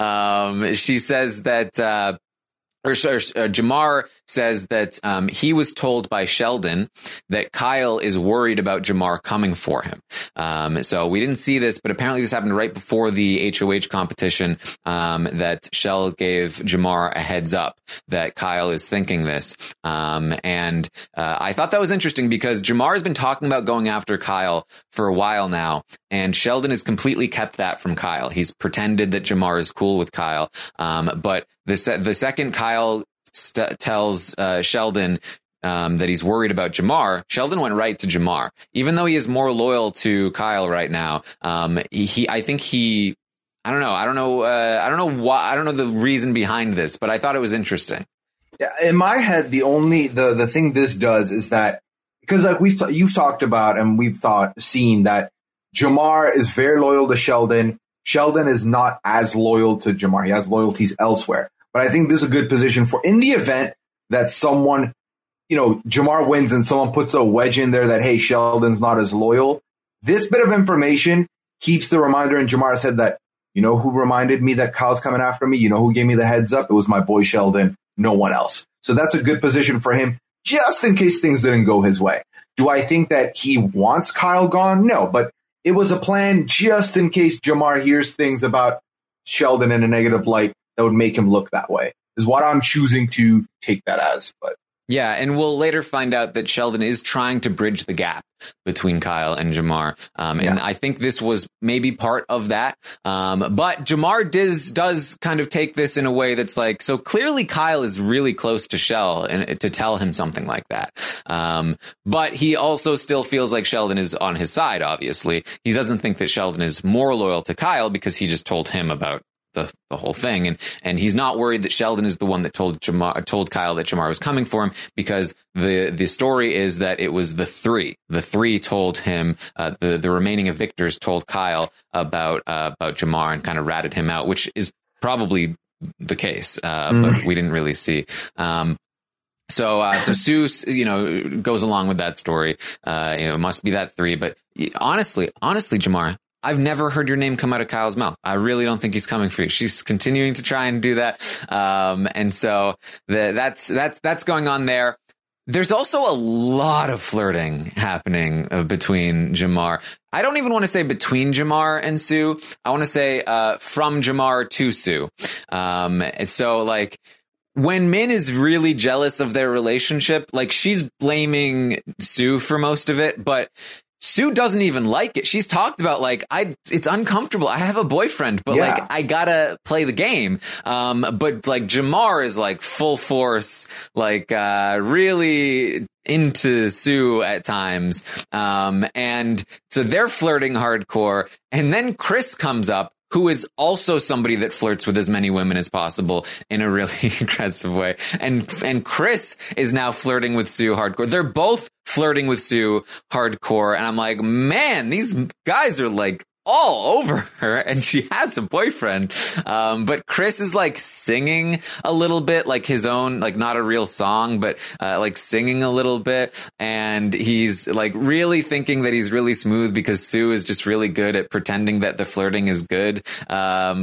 Speaker 2: Um, she says that, uh, Or, or uh, Jamar says that um, he was told by Sheldon that Kyle is worried about Jamar coming for him. Um, so we didn't see this, but apparently this happened right before the H O H competition, um, that Shell gave Jamar a heads up that Kyle is thinking this. Um, and uh, I thought that was interesting because Jamar has been talking about going after Kyle for a while now, and Sheldon has completely kept that from Kyle. He's pretended that Jamar is cool with Kyle, um, but the, se- the second Kyle st- tells uh, Sheldon um, that he's worried about Jamar, Sheldon went right to Jamar. Even though he is more loyal to Kyle right now, um, he, he I think he, I don't know, I don't know, uh, I don't know why, I don't know the reason behind this, but I thought it was interesting.
Speaker 3: Yeah, in my head, the only the the thing this does is that because like we've t- you've talked about and we've thought seen that Jamar is very loyal to Sheldon. Sheldon is not as loyal to Jamar. He has loyalties elsewhere. But I think this is a good position for in the event that someone, you know, Jamar wins and someone puts a wedge in there that, hey, Sheldon's not as loyal. This bit of information keeps the reminder in Jamar's head that, you know, who reminded me that Kyle's coming after me? You know, who gave me the heads up? It was my boy Sheldon, no one else. So that's a good position for him just in case things didn't go his way. Do I think that he wants Kyle gone? No, but it was a plan just in case Jamar hears things about Sheldon in a negative light that would make him look that way, is what I'm choosing to take that as. But
Speaker 2: yeah, and we'll later find out that Sheldon is trying to bridge the gap between Kyle and Jamar. Um, and
Speaker 3: yeah.
Speaker 2: I think this was maybe part of that. Um, but Jamar does, does kind of take this in a way that's like, so clearly Kyle is really close to Shell and to tell him something like that. Um, but he also still feels like Sheldon is on his side, obviously. He doesn't think that Sheldon is more loyal to Kyle because he just told him about The, the whole thing. And, and he's not worried that Sheldon is the one that told Jamar, told Kyle that Jamar was coming for him, because the, the story is that it was the three, the three told him, uh, the, the remaining victors told Kyle about, uh, about Jamar and kind of ratted him out, which is probably the case. Uh, mm. But we didn't really see. Um, So, uh, so Sue, you know, goes along with that story. Uh, you know, it must be that three, but honestly, honestly, Jamar, I've never heard your name come out of Kyle's mouth. I really don't think he's coming for you. She's continuing to try and do that. Um, and so the, that's, that's, that's going on there. There's also a lot of flirting happening uh, between Jamar. I don't even want to say between Jamar and Sue. I want to say, uh, from Jamar to Sue. Um, and so like, when Min is really jealous of their relationship, like she's blaming Sue for most of it, but Sue doesn't even like it. She's talked about like, I, it's uncomfortable. I have a boyfriend, but
Speaker 3: yeah.
Speaker 2: like, I gotta play the game. Um, but like Jamar is like full force, like, uh, really into Sue at times. Um, and so they're flirting hardcore. And then Chris comes up who is also somebody that flirts with as many women as possible in a really aggressive way. And and Chris is now flirting with Sue hardcore. They're both flirting with Sue hardcore. And I'm like, man, these guys are like all over her, and she has a boyfriend. Um, but Chris is like singing a little bit, like his own, like not a real song, but uh, like singing a little bit. And he's like really thinking that he's really smooth because Sue is just really good at pretending that the flirting is good. Um,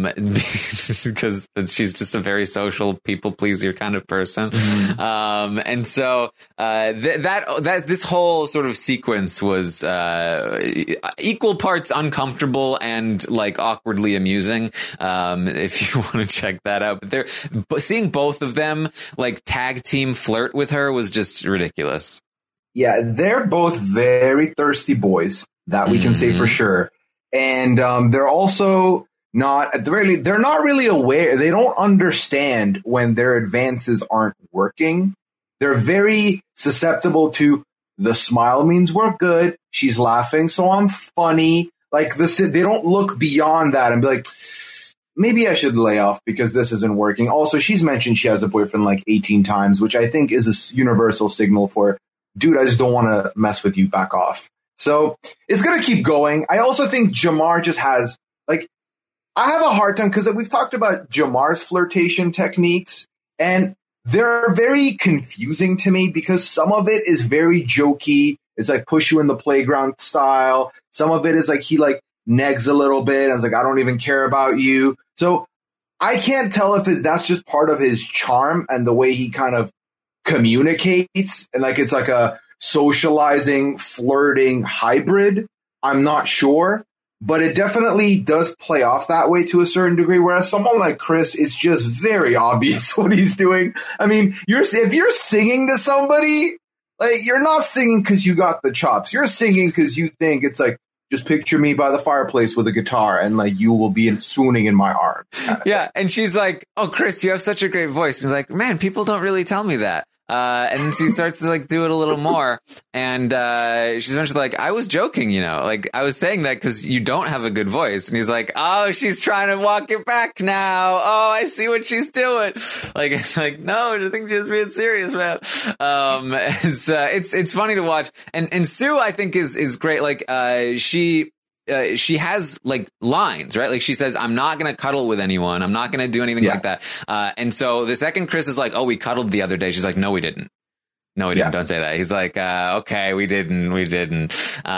Speaker 2: because she's just a very social people pleaser kind of person. Mm-hmm. Um, and so uh, th- that, that, this whole sort of sequence was uh, equal parts uncomfortable and like awkwardly amusing. Um, if you want to check that out, but they're but seeing both of them like tag team flirt with her was just ridiculous.
Speaker 3: Yeah, they're both very thirsty boys. That we can mm-hmm. say for sure. And um, they're also not at the very least, they're not really aware. They don't understand when their advances aren't working. They're very susceptible to the smile means we're good. She's laughing, so I'm funny. Like this, they don't look beyond that and be like, maybe I should lay off because this isn't working. Also, she's mentioned she has a boyfriend like eighteen times, which I think is a universal signal for, dude, I just don't want to mess with you. Back off. So it's going to keep going. I also think Jamar just has like, I have a hard time because we've talked about Jamar's flirtation techniques and they're very confusing to me because some of it is very jokey. It's like push you in the playground style. Some of it is like he like negs a little bit and it's like, I don't even care about you. So I can't tell if it, that's just part of his charm and the way he kind of communicates. And like, it's like a socializing, flirting hybrid. I'm not sure, but it definitely does play off that way to a certain degree. Whereas someone like Chris, it's just very obvious what he's doing. I mean, you're, if you're singing to somebody, like, you're not singing because you got the chops. You're singing because you think it's like, just picture me by the fireplace with a guitar and like you will be swooning in my arms. Kind of
Speaker 2: yeah.
Speaker 3: thing.
Speaker 2: And she's like, oh, Chris, you have such a great voice. And he's like, man, people don't really tell me that. Uh, and then she starts to like do it a little more. And, uh, she's eventually like, I was joking, you know, like I was saying that because you don't have a good voice. And he's like, oh, she's trying to walk it back now. Oh, I see what she's doing. Like, it's like, no, I think she's being serious, man. Um, it's, uh, it's, it's funny to watch. And, and Sue, I think is, is great. Like, uh, she, Uh, she has like lines, right? Like she says, I'm not going to cuddle with anyone. I'm not going to do anything yeah. like that. Uh, and so the second Chris is like, oh, we cuddled the other day. She's like, no, we didn't. No, we didn't. Yeah. Don't say that. He's like, uh, okay, we didn't. We didn't.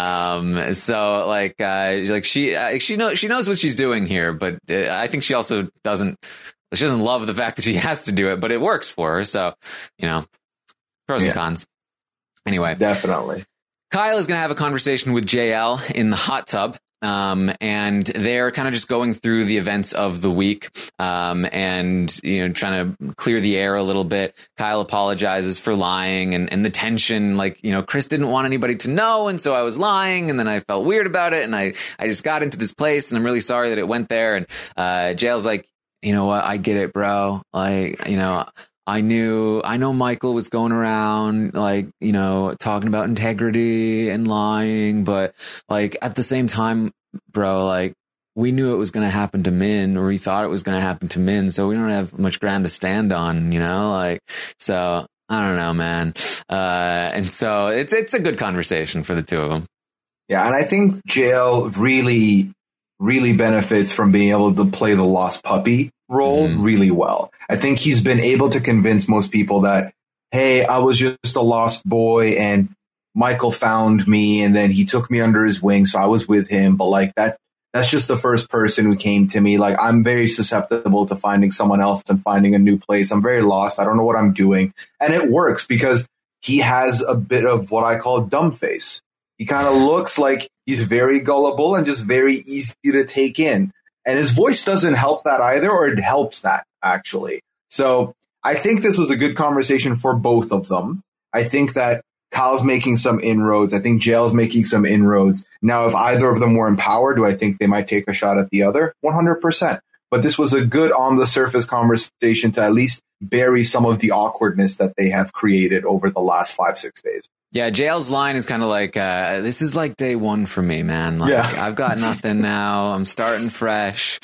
Speaker 2: Um, so like, uh, like she, uh, she knows, she knows what she's doing here, but uh, I think she also doesn't, she doesn't love the fact that she has to do it, but it works for her. So, you know, pros yeah. and cons. Anyway.
Speaker 3: Definitely.
Speaker 2: Kyle is going to have a conversation with J L in the hot tub. Um, and they're kind of just going through the events of the week, um, and, you know, trying to clear the air a little bit. Kyle apologizes for lying and, and the tension, like, you know, Chris didn't want anybody to know. And so I was lying and then I felt weird about it. And I, I just got into this place and I'm really sorry that it went there. And, uh, J L's like, you know what? I get it, bro. Like, you know, I knew, I know Michael was going around, like, you know, talking about integrity and lying, but like at the same time, bro, like we knew it was going to happen to Min, or we thought it was going to happen to Min. So we don't have much ground to stand on, you know, like, so I don't know, man. Uh, and so it's, it's a good conversation for the two of them.
Speaker 3: Yeah. And I think J L really, really benefits from being able to play the lost puppy role mm. really well. I think he's been able to convince most people that, hey, I was just a lost boy and Michael found me and then he took me under his wing. So I was with him. But like that, that's just the first person who came to me. Like I'm very susceptible to finding someone else and finding a new place. I'm very lost. I don't know what I'm doing. And it works because he has a bit of what I call dumb face. He kind of looks like he's very gullible and just very easy to take in. And his voice doesn't help that either, or it helps that, actually. So I think this was a good conversation for both of them. I think that Kyle's making some inroads. I think J L's making some inroads. Now, if either of them were in power, do I think they might take a shot at the other? one hundred percent. But this was a good on-the-surface conversation to at least bury some of the awkwardness that they have created over the last five, six days.
Speaker 2: Yeah, J L's line is kind of like, uh, this is like day one for me, man. Like,
Speaker 3: yeah.
Speaker 2: I've got nothing now. I'm starting fresh.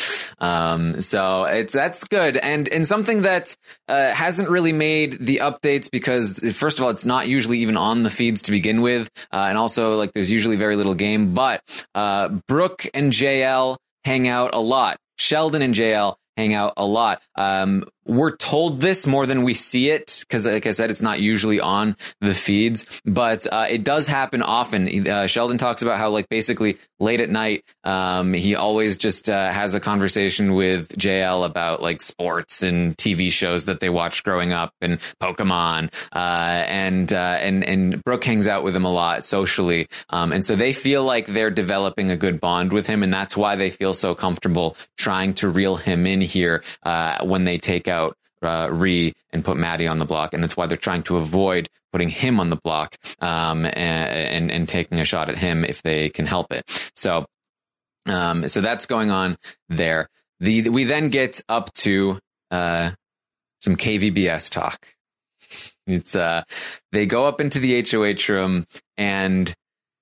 Speaker 2: Um, so it's that's good, and and something that uh, hasn't really made the updates because first of all, it's not usually even on the feeds to begin with, uh, and also like there's usually very little game. But uh, Brooke and J L hang out a lot. Sheldon and J L hang out a lot. Um, we're told this more than we see it because, like I said, it's not usually on the feeds, but uh, it does happen often. Uh, Sheldon talks about how, like, basically late at night, um, he always just uh, has a conversation with J L about like sports and T V shows that they watched growing up and Pokemon. Uh, and uh, and and Brooke hangs out with him a lot socially, um, and so they feel like they're developing a good bond with him, and that's why they feel so comfortable trying to reel him in here uh, when they take out uh, Ree and put Maddie on the block, and that's why they're trying to avoid putting him on the block um, and, and and taking a shot at him if they can help it. So, um, so that's going on there. The we then get up to uh, some K V B S talk. It's uh, they go up into the H O H room and.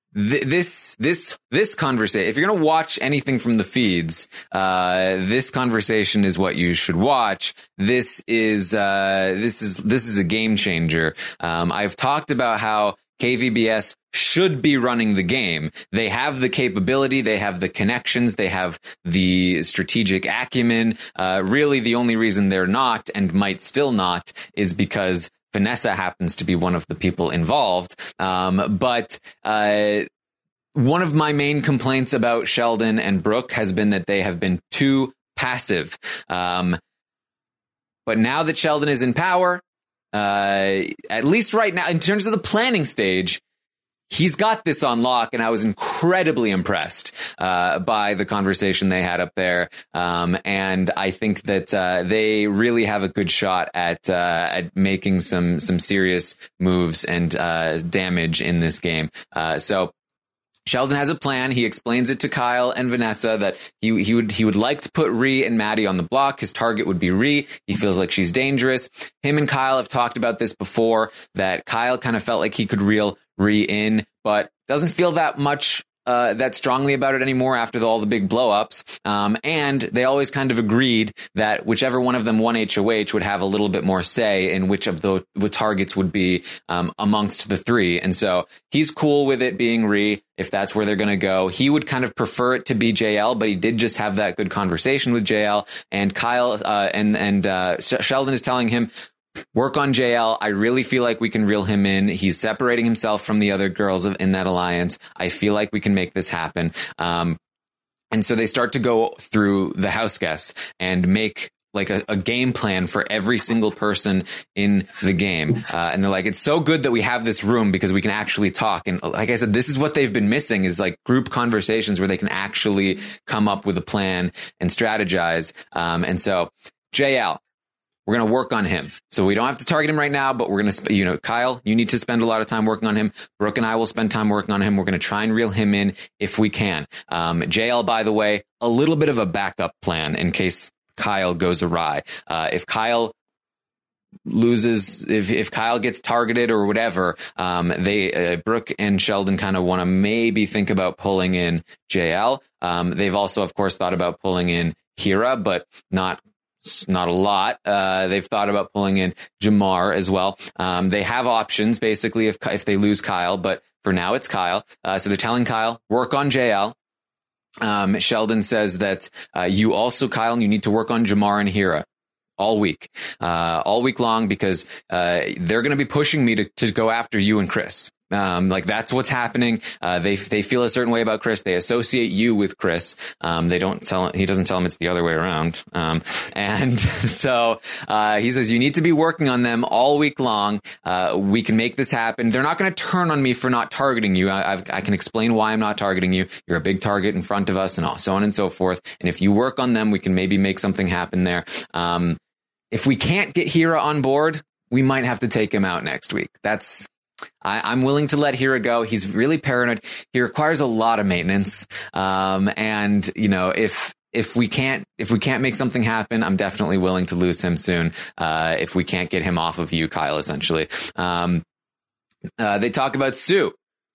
Speaker 2: This, this, this conversation, if you're going to watch anything from the feeds, uh, this conversation is what you should watch. This is, uh, this is, this is a game changer. Um, I've talked about how K V B S should be running the game. They have the capability. They have the connections. They have the strategic acumen. Uh, really the only reason they're not and might still not is because Vanessa happens to be one of the people involved. Um, but, uh, one of my main complaints about Sheldon and Brooke has been that they have been too passive. Um, but now that Sheldon is in power, uh, at least right now, in terms of the planning stage, he's got this on lock, and I was incredibly impressed uh, by the conversation they had up there. Um, and I think that uh, they really have a good shot at uh, at making some some serious moves and uh, damage in this game. Uh, so. Sheldon has a plan. He explains it to Kyle and Vanessa that he he would he would like to put Ree and Maddie on the block. His target would be Ree. He feels like she's dangerous. Him and Kyle have talked about this before, that Kyle kind of felt like he could reel Ree in, but doesn't feel that much uh, that strongly about it anymore after the, all the big blow-ups. Um, and they always kind of agreed that whichever one of them won H O H would have a little bit more say in which of the, the targets would be um, amongst the three. And so he's cool with it being Ree if that's where they're going to go. He would kind of prefer it to be J L, but he did just have that good conversation with J L. And Kyle uh, and, and uh, Sheldon is telling him, work on J L. I really feel like we can reel him in. He's separating himself from the other girls in that alliance. I feel like we can make this happen. Um, and so they start to go through the house guests and make like a, a game plan for every single person in the game. Uh, and they're like, it's so good that we have this room because we can actually talk. And like I said, this is what they've been missing, is like group conversations where they can actually come up with a plan and strategize. Um, and so J L, we're going to work on him. So we don't have to target him right now, but we're going to, you know, Kyle, you need to spend a lot of time working on him. Brooke and I will spend time working on him. We're going to try and reel him in if we can. Um, J L, by the way, a little bit of a backup plan in case Kyle goes awry. Uh, if Kyle loses, if, if Kyle gets targeted or whatever, um, they, uh, Brooke and Sheldon kind of want to maybe think about pulling in J L. Um, they've also, of course, thought about pulling in Hira, but not Not a lot. Uh, they've thought about pulling in Jamar as well. Um, they have options basically if if they lose Kyle, but for now it's Kyle. Uh, so they're telling Kyle, work on J L. Um, Sheldon says that uh, you also, Kyle, you need to work on Jamar and Hira all week, uh, all week long, because uh, they're going to be pushing me to, to go after you and Chris. Um, like that's what's happening. Uh, they, they feel a certain way about Chris. They associate you with Chris. Um, they don't tell, he doesn't tell them it's the other way around. Um, and so, uh, he says, you need to be working on them all week long. Uh, we can make this happen. They're not going to turn on me for not targeting you. I, I've, I can explain why I'm not targeting you. You're a big target in front of us and so on and so forth. And if you work on them, we can maybe make something happen there. Um, if we can't get Hira on board, we might have to take him out next week. That's, I, I'm willing to let Hira go. He's really paranoid. He requires a lot of maintenance. Um, and you know, if, if we can't, if we can't make something happen, I'm definitely willing to lose him soon. Uh, if we can't get him off of you, Kyle, essentially. Um, uh, they talk about Sue.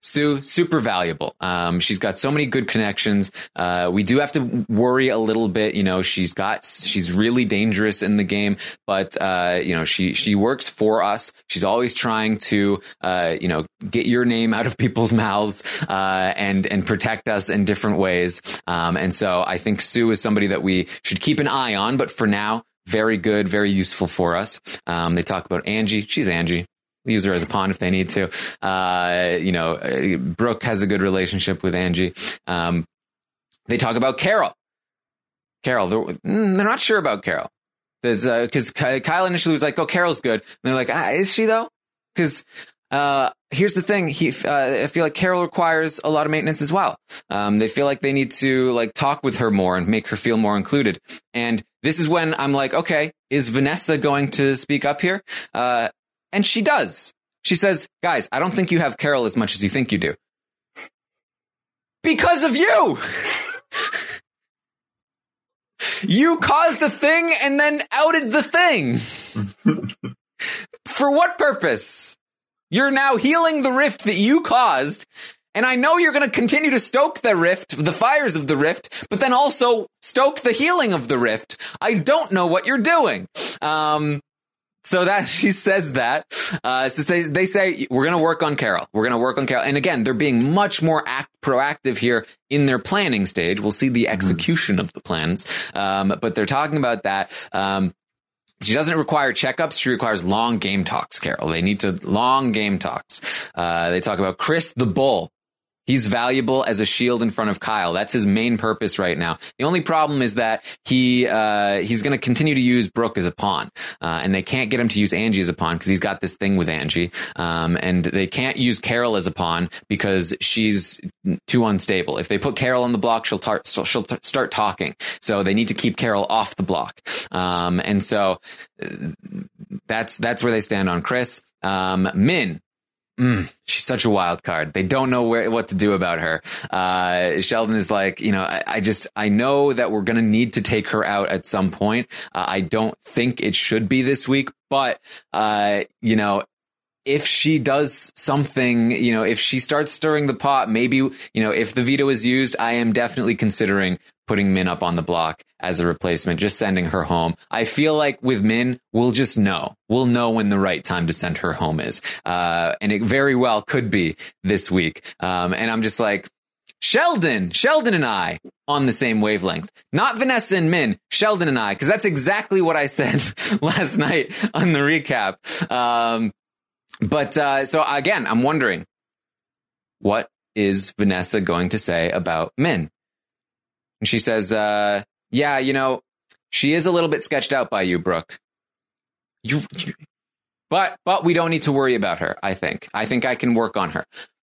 Speaker 2: Sue, super valuable. Um, she's got so many good connections. Uh, we do have to worry a little bit. You know, she's got, she's really dangerous in the game, but, uh, you know, she, she works for us. She's always trying to, uh, you know, get your name out of people's mouths, uh, and, and protect us in different ways. Um, and so I think Sue is somebody that we should keep an eye on, but for now, very good, very useful for us. Um, they talk about Angie. She's Angie. Use her as a pawn if they need to. Uh, you know, Brooke has a good relationship with Angie. Um, they talk about Carol. Carol, they're, they're not sure about Carol. There's uh, because Kyle initially was like, "Oh, Carol's good," and they're like, "Ah, is she though?" Because uh, here's the thing: he, uh, I feel like Carol requires a lot of maintenance as well. Um, they feel like they need to like talk with her more and make her feel more included. And this is when I'm like, okay, is Vanessa going to speak up here? Uh, And she does. She says, guys, I don't think you have Carol as much as you think you do. Because of you. You caused the thing and then outed the thing. For what purpose? You're now healing the rift that you caused. And I know you're going to continue to stoke the rift, the fires of the rift, but then also stoke the healing of the rift. I don't know what you're doing. Um... So that she says that, uh, so they, they say, we're going to work on Carol. We're going to work on Carol. And again, they're being much more act proactive here in their planning stage. We'll see the execution mm-hmm. of the plans. Um, but they're talking about that. Um, she doesn't require checkups. She requires long game talks, Carol. They need to long game talks. Uh, they talk about Chris the Bull. He's valuable as a shield in front of Kyle. That's his main purpose right now. The only problem is that he uh, he's going to continue to use Brooke as a pawn, uh, and they can't get him to use Angie as a pawn because he's got this thing with Angie, um, and they can't use Carol as a pawn because she's too unstable. If they put Carol on the block, she'll tar- she'll t- start talking. So they need to keep Carol off the block, um, and so that's that's where they stand on Chris. Um, Min. Mm, she's such a wild card. They don't know where what to do about her. Uh, Sheldon is like, you know, I, I just I know that we're going to need to take her out at some point. Uh, I don't think it should be this week, but, uh, you know, if she does something, you know, if she starts stirring the pot, maybe, you know, if the veto is used, I am definitely considering putting Min up on the block as a replacement, just sending her home. I feel like with Min, we'll just know. We'll know when the right time to send her home is. Uh, and it very well could be this week. Um, and I'm just like, Sheldon, Sheldon and I on the same wavelength. Not Vanessa and Min, Sheldon and I, because that's exactly what I said last night on the recap. Um, but uh, so again, I'm wondering, what is Vanessa going to say about Min? And she says, uh, yeah, you know, she is a little bit sketched out by you, Brooke. You, you, but but we don't need to worry about her, I think. I think I can work on her.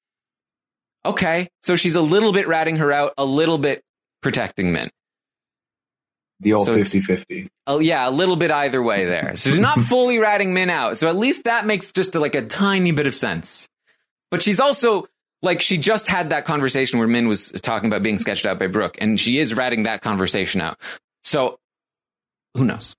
Speaker 2: Okay, so she's a little bit ratting her out, a little bit protecting Min.
Speaker 3: The old
Speaker 2: so
Speaker 3: fifty-fifty.
Speaker 2: Oh, yeah, a little bit either way there. So she's not fully ratting Min out. So at least that makes just a, like a tiny bit of sense. But she's also... Like, she just had that conversation where Min was talking about being sketched out by Brooke, and she is ratting that conversation out. So, who knows?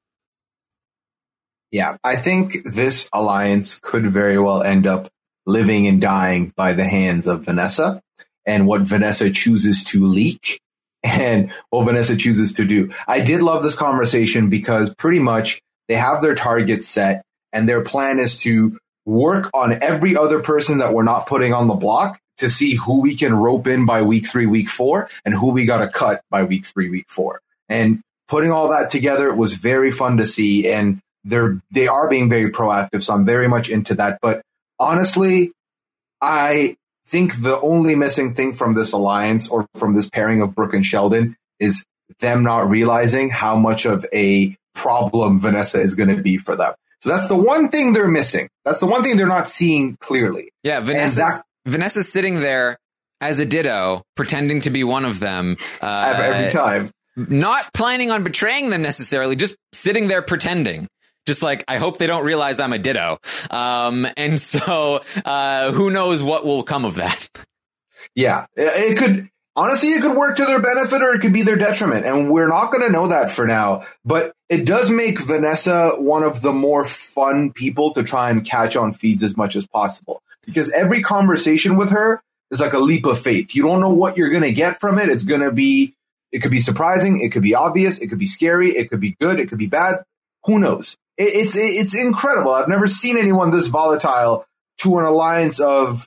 Speaker 3: Yeah, I think this alliance could very well end up living and dying by the hands of Vanessa and what Vanessa chooses to leak and what Vanessa chooses to do. I did love this conversation because pretty much they have their targets set, and their plan is to work on every other person that we're not putting on the block to see who we can rope in by week three, week four, and who we got to cut by week three, week four. And putting all that together was very fun to see. And they're, they are being very proactive. So I'm very much into that. But honestly, I think the only missing thing from this alliance or from this pairing of Brooke and Sheldon is them not realizing how much of a problem Vanessa is going to be for them. So that's the one thing they're missing. That's the one thing they're not seeing clearly.
Speaker 2: Yeah, Vanessa. Vanessa's sitting there as a ditto, pretending to be one of them. Uh,
Speaker 3: every time.
Speaker 2: Not planning on betraying them necessarily, just sitting there pretending. Just like, I hope they don't realize I'm a ditto. Um, and so uh, who knows what will come of that.
Speaker 3: Yeah, it could. Honestly, it could work to their benefit or it could be their detriment. And we're not going to know that for now. But it does make Vanessa one of the more fun people to try and catch on feeds as much as possible. Because every conversation with her, is like a leap of faith. You don't know what you're going to get from it. It's going to be, it could be surprising. It could be obvious. It could be scary. It could be good. It could be bad. Who knows? It, it's, it's incredible. I've never seen anyone this volatile to an alliance of,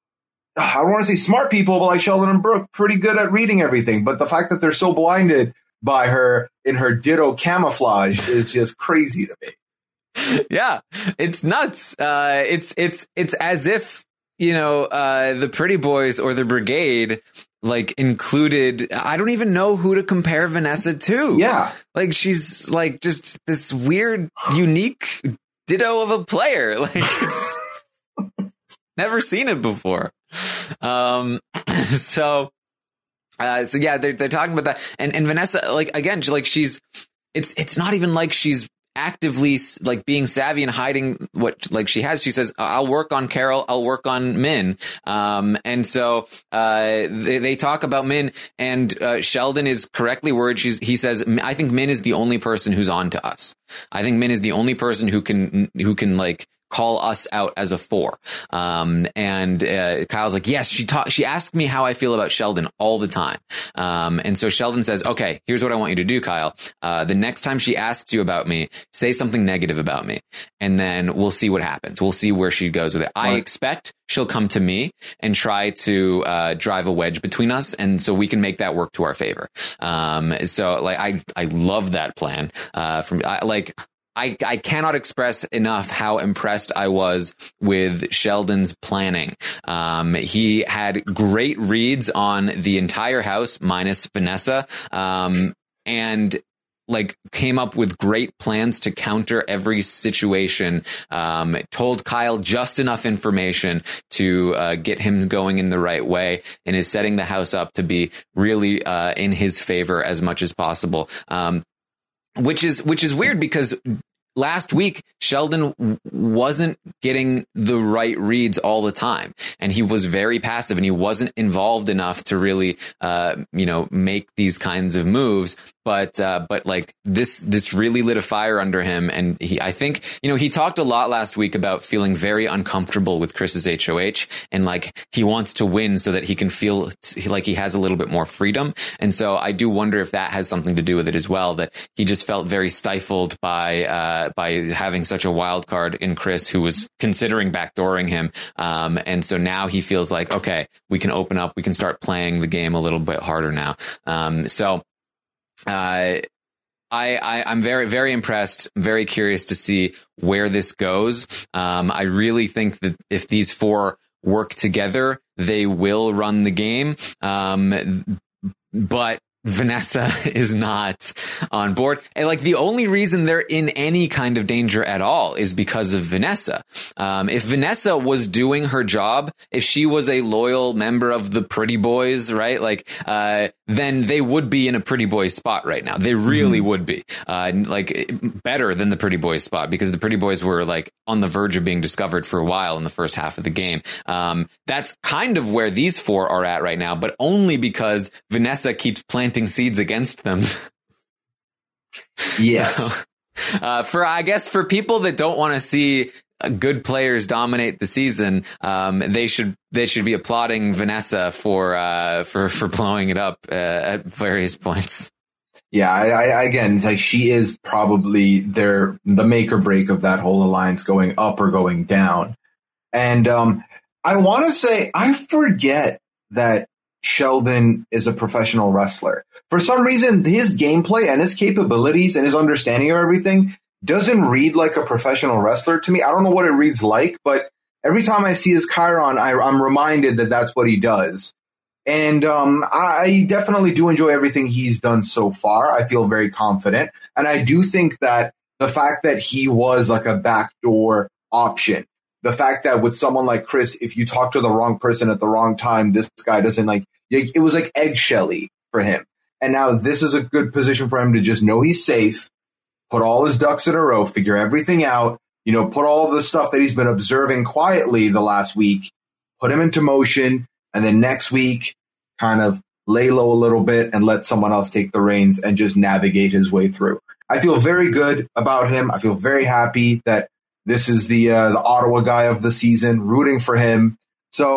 Speaker 3: I don't want to say smart people, but like Sheldon and Brooke, pretty good at reading everything. But the fact that they're so blinded by her in her ditto camouflage is just crazy to me.
Speaker 2: Yeah, it's nuts. Uh, it's it's it's as if, you know, uh, the Pretty Boys or the Brigade like included. I don't even know who to compare Vanessa to.
Speaker 3: Yeah,
Speaker 2: like she's like just this weird, unique ditto of a player. Like it's never seen it before. Um, so, uh, so yeah, they're, they're talking about that. And, and Vanessa, like, again, she, like she's, it's, it's not even like she's actively like being savvy and hiding what like she has. She says, I'll work on Carol. I'll work on Min. Um, and so, uh, they, they talk about Min, and, uh, Sheldon is correctly worded. She's, he says, I think Min is the only person who's on to us. I think Min is the only person who can, who can like, call us out as a four. Um, and uh, Kyle's like, yes, she taught, she asked me how I feel about Sheldon all the time. Um, and so Sheldon says, okay, here's what I want you to do, Kyle. Uh, the next time she asks you about me, say something negative about me, and then we'll see what happens. We'll see where she goes with it. Right. I expect she'll come to me and try to uh, drive a wedge between us, and so we can make that work to our favor. Um, so like, I, I love that plan. Uh, from I, like, I, I cannot express enough how impressed I was with Sheldon's planning. Um, he had great reads on the entire house minus Vanessa, um, and like came up with great plans to counter every situation. Um, told Kyle just enough information to uh, get him going in the right way, and is setting the house up to be really uh, in his favor as much as possible. Um, Which is which is weird because last week Sheldon w- wasn't getting the right reads all the time, and he was very passive, and he wasn't involved enough to really, uh, you know, make these kinds of moves. But uh, but like this this really lit a fire under him, and he I think you know he talked a lot last week about feeling very uncomfortable with Chris's H O H, and like he wants to win so that he can feel t- like he has a little bit more freedom. And so I do wonder if that has something to do with it as well, that he just felt very stifled by uh, by having such a wild card in Chris, who was considering backdooring him. Um, and so now he feels like, okay, we can open up, we can start playing the game a little bit harder now. Um, so. Uh, I, I, I'm very, very impressed. I'm very curious to see where this goes. Um, I really think that if these four work together, they will run the game. Um, but Vanessa is not on board. And like the only reason they're in any kind of danger at all is because of Vanessa. Um, if Vanessa was doing her job, if she was a loyal member of the Pretty Boys, right? Like, uh, then they would be in a Pretty Boys spot right now. They really mm-hmm. would be, uh, like better than the Pretty Boys spot, because the Pretty Boys were like on the verge of being discovered for a while in the first half of the game. Um, that's kind of where these four are at right now, but only because Vanessa keeps planting seeds against them.
Speaker 3: Yes.
Speaker 2: So, uh, for, I guess for people that don't want to see good players dominate the season, um, they should, they should be applauding Vanessa for, uh, for, for blowing it up, uh, at various points.
Speaker 3: Yeah. I, I, again, like she is probably their, the make or break of that whole alliance going up or going down. And, um, I want to say, I forget that Sheldon is a professional wrestler. For some reason, his gameplay and his capabilities and his understanding of everything doesn't read like a professional wrestler to me. I don't know what it reads like, but every time I see his Chiron, I, I'm reminded that that's what he does. And um, I definitely do enjoy everything he's done so far. I feel very confident. And I do think that the fact that he was like a backdoor option, the fact that with someone like Chris, if you talk to the wrong person at the wrong time, this guy doesn't like, it was like eggshelly for him. And now this is a good position for him to just know he's safe, put all his ducks in a row, figure everything out, you know, put all the stuff that he's been observing quietly the last week, put him into motion, and then next week kind of lay low a little bit and let someone else take the reins and just navigate his way through. I feel very good about him. I feel very happy that this is the uh, the Ottawa guy of the season, rooting for him. So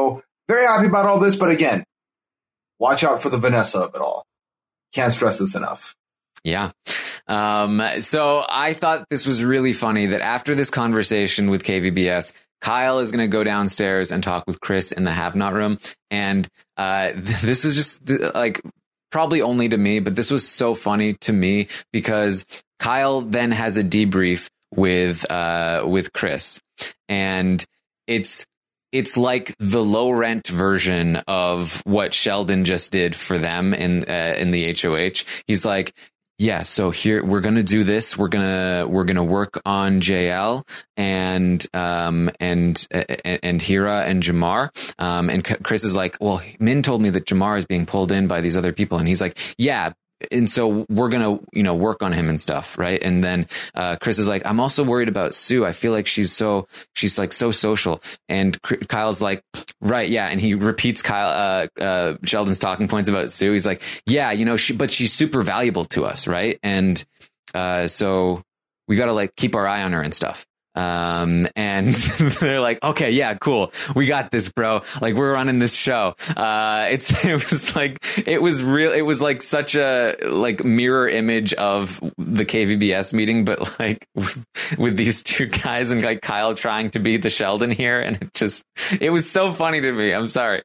Speaker 3: very happy about all this. But again, watch out for the Vanessa of it all. Can't stress this enough.
Speaker 2: Yeah. Um, so I thought this was really funny that after this conversation with K V B S, Kyle is going to go downstairs and talk with Chris in the have not room. And uh, th- this was just th- like probably only to me, but this was so funny to me because Kyle then has a debrief with uh, with Chris, and it's it's like the low rent version of what Sheldon just did for them in uh, in the H O H. He's like, yeah, so here we're gonna do this. We're gonna we're gonna work on J L and um and and, and Hira and Jamar. Um, and Chris is like, well, Min told me that Jamar is being pulled in by these other people, and he's like, yeah. And so we're going to, you know, work on him and stuff. Right. And then uh, Chris is like, I'm also worried about Sue. I feel like she's so she's like so social. And Kyle's like, right. Yeah. And he repeats Kyle, uh, uh, Sheldon's talking points about Sue. He's like, yeah, you know, she, but she's super valuable to us. Right. And uh, so we got to like keep our eye on her and stuff. Um, and they're like, okay, yeah, cool. We got this, bro. Like we're running this show. Uh, it's, it was like, it was real. It was like such a like mirror image of the K V B S meeting, but like with, with these two guys and like Kyle trying to be the Sheldon here. And it just, it was so funny to me. I'm sorry.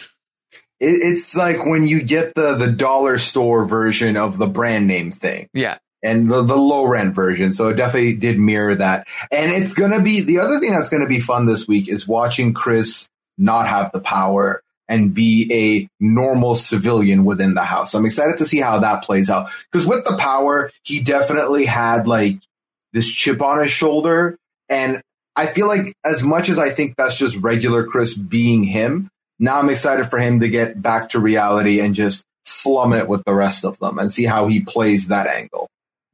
Speaker 3: It's like when you get the, the dollar store version of the brand name thing.
Speaker 2: Yeah.
Speaker 3: And the, the low rent version. So it definitely did mirror that. And it's going to be the other thing that's going to be fun this week is watching Chris not have the power and be a normal civilian within the house. I'm excited to see how that plays out, because with the power, he definitely had like this chip on his shoulder. And I feel like as much as I think that's just regular Chris being him, now I'm excited for him to get back to reality and just slum it with the rest of them and see how he plays that angle.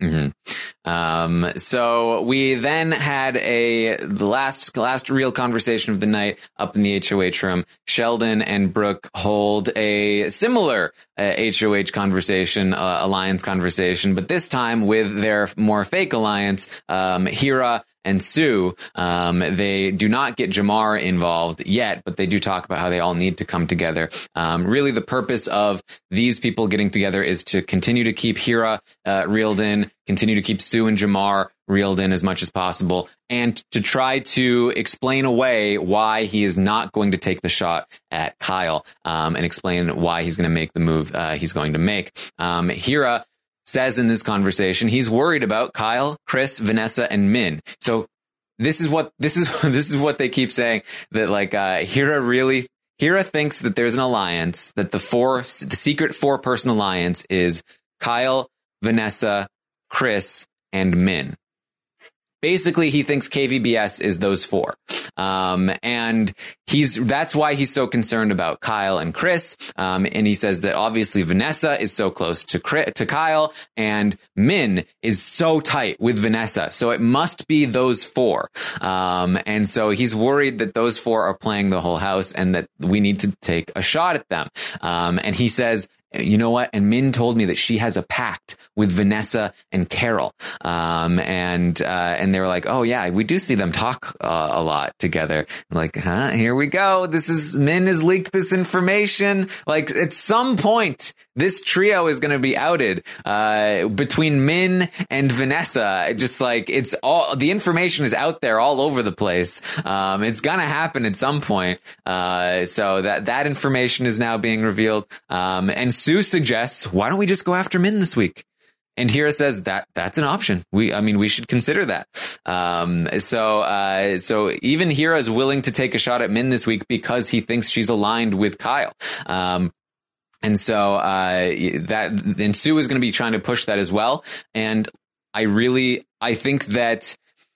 Speaker 2: Mm-hmm. Um, so we then had a the last last real conversation of the night up in the H O H room. Sheldon and Brooke hold a similar uh, H O H conversation, uh, alliance conversation, but this time with their more fake alliance, um, Hira and Sue. Um, they do not get Jamar involved yet, but they do talk about how they all need to come together. Um, really, the purpose of these people getting together is to continue to keep Hira uh, reeled in, continue to keep Sue and Jamar reeled in as much as possible, and to try to explain away why he is not going to take the shot at Kyle, um, and explain why he's going to make the move uh, he's going to make. Um, Hira says in this conversation he's worried about Kyle, Chris, Vanessa, and Min. So this is what this is this is what they keep saying, that like uh, Hira really Hira thinks that there's an alliance, that the four the secret four person alliance is Kyle, Vanessa, Chris, and Min. Basically, he thinks K V B S is those four. Um, and he's, that's why he's so concerned about Kyle and Chris. Um, and he says that obviously Vanessa is so close to Chris, to Kyle, and Min is so tight with Vanessa. So it must be those four. Um, and so he's worried that those four are playing the whole house and that we need to take a shot at them. Um, and he says, you know what? And Min told me that she has a pact with Vanessa and Carol. Um, and, uh, and they were like, oh yeah, we do see them talk uh, a lot together. I'm like, huh, here we go. This is, Min has leaked this information. Like at some point, this trio is going to be outed, uh, between Min and Vanessa. Just like it's all, the information is out there all over the place. Um, it's going to happen at some point. Uh, so that, that information is now being revealed. Um, and Sue suggests, why don't we just go after Min this week? And Hira says that that's an option. We, I mean, we should consider that. Um, so, uh, so even Hira is willing to take a shot at Min this week because he thinks she's aligned with Kyle. Um, and so, uh, that, and Sue is going to be trying to push that as well. And I really, I think that,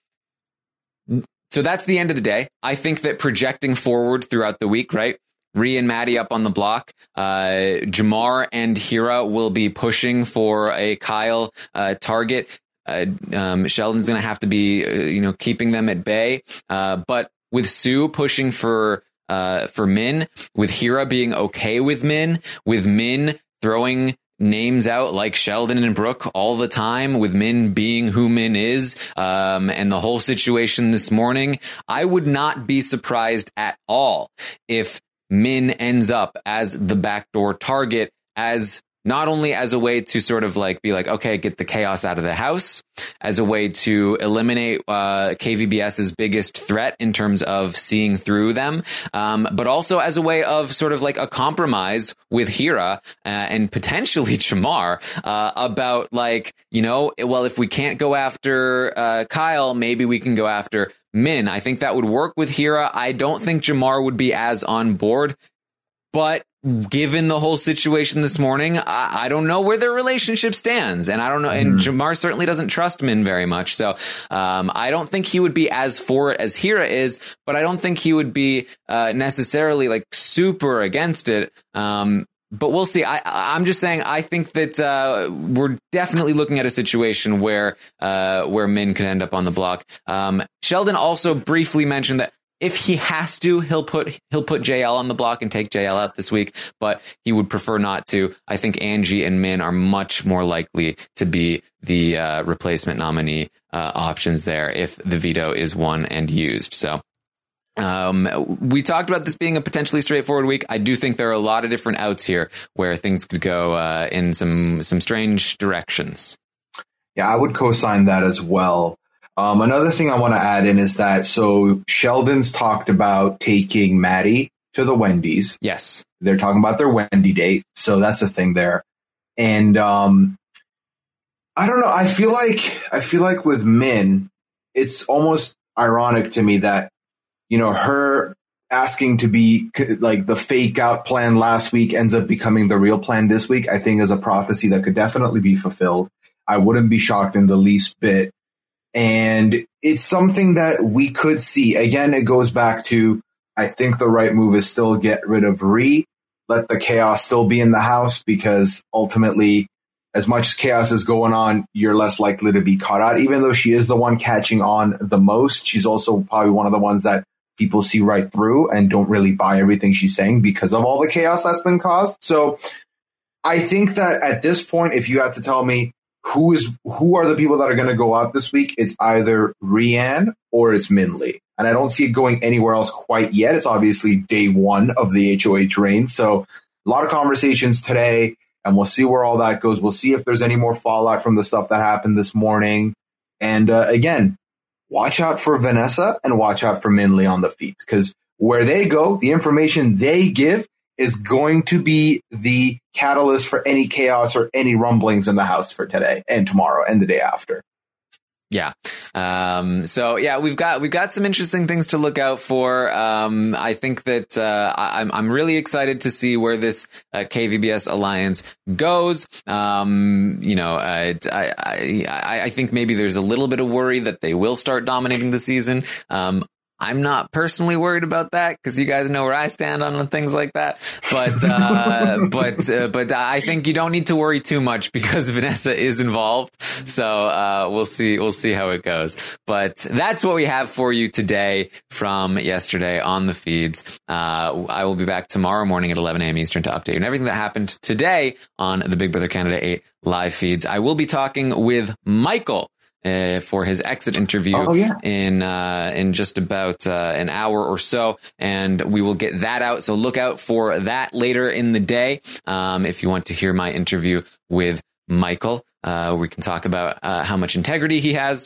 Speaker 2: so that's the end of the day. I think that projecting forward throughout the week, right? Rhea and Maddie up on the block. Uh, Jamar and Hira will be pushing for a Kyle uh, target. Uh, um, Sheldon's going to have to be, uh, you know, keeping them at bay. Uh, but with Sue pushing for uh, for Min, with Hira being okay with Min, with Min throwing names out like Sheldon and Brooke all the time, with Min being who Min is, um, and the whole situation this morning, I would not be surprised at all if Min ends up as the backdoor target, as not only as a way to sort of like be like, okay, get the chaos out of the house, as a way to eliminate uh, KVBS's biggest threat in terms of seeing through them, um, but also as a way of sort of like a compromise with Hira uh, and potentially Chamar uh, about like, you know, well, if we can't go after uh, Kyle, maybe we can go after Min. I think that would work with Hira. I don't think Jamar would be as on board, but given the whole situation this morning, I, I don't know where their relationship stands. And I don't know. Mm-hmm. And Jamar certainly doesn't trust Min very much. So um, I don't think he would be as for it as Hira is, but I don't think he would be uh, necessarily like super against it. Um, but we'll see. I, I'm just saying, I think that uh, we're definitely looking at a situation where uh, where Min could end up on the block. Um, Sheldon also briefly mentioned that if he has to, he'll put he'll put J L on the block and take J L out this week, but he would prefer not to. I think Angie and Min are much more likely to be the uh, replacement nominee uh, options there if the veto is won and used. So um, we talked about this being a potentially straightforward week. I do think there are a lot of different outs here where things could go uh, in some some strange directions.
Speaker 3: Yeah, I would co-sign that as well. Um, another thing I want to add in is that, so Sheldon's talked about taking Maddie to the Wendy's.
Speaker 2: Yes.
Speaker 3: They're talking about their Wendy date. So that's a thing there. And um, I don't know. I feel like I feel like with Min, it's almost ironic to me that, you know, her asking to be like the fake out plan last week ends up becoming the real plan this week, I think is a prophecy that could definitely be fulfilled. I wouldn't be shocked in the least bit. And it's something that we could see. Again, it goes back to, I think the right move is still get rid of Ree, let the chaos still be in the house, because ultimately, as much chaos is going on, you're less likely to be caught out. Even though she is the one catching on the most, she's also probably one of the ones that people see right through and don't really buy everything she's saying because of all the chaos that's been caused. So I think that at this point, if you had to tell me, Who is who are the people that are going to go out this week? It's either Rianne or it's Min Lee. And I don't see it going anywhere else quite yet. It's obviously day one of the H O H reign. So a lot of conversations today, and we'll see where all that goes. We'll see if there's any more fallout from the stuff that happened this morning. And uh, again, watch out for Vanessa and watch out for Min Lee on the feet, because where they go, the information they give is going to be the catalyst for any chaos or any rumblings in the house for today and tomorrow and the day after.
Speaker 2: Yeah. Um, so yeah, we've got, we've got some interesting things to look out for. Um, I think that, uh, I, I'm, I'm really excited to see where this uh, K V B S alliance goes. Um, you know, I, I, I, I think maybe there's a little bit of worry that they will start dominating the season. Um, I'm not personally worried about that because you guys know where I stand on things like that. But uh, but uh, but I think you don't need to worry too much because Vanessa is involved. So uh, we'll see we'll see how it goes. But that's what we have for you today from yesterday on the feeds. Uh, I will be back tomorrow morning at eleven a.m. Eastern to update you on everything that happened today on the Big Brother Canada eight live feeds. I will be talking with Michael Uh, for his exit interview
Speaker 3: oh, yeah.
Speaker 2: in uh, in just about uh, an hour or so, and we will get that out. So look out for that later in the day. Um, if you want to hear my interview with Michael, uh, we can talk about uh, how much integrity he has.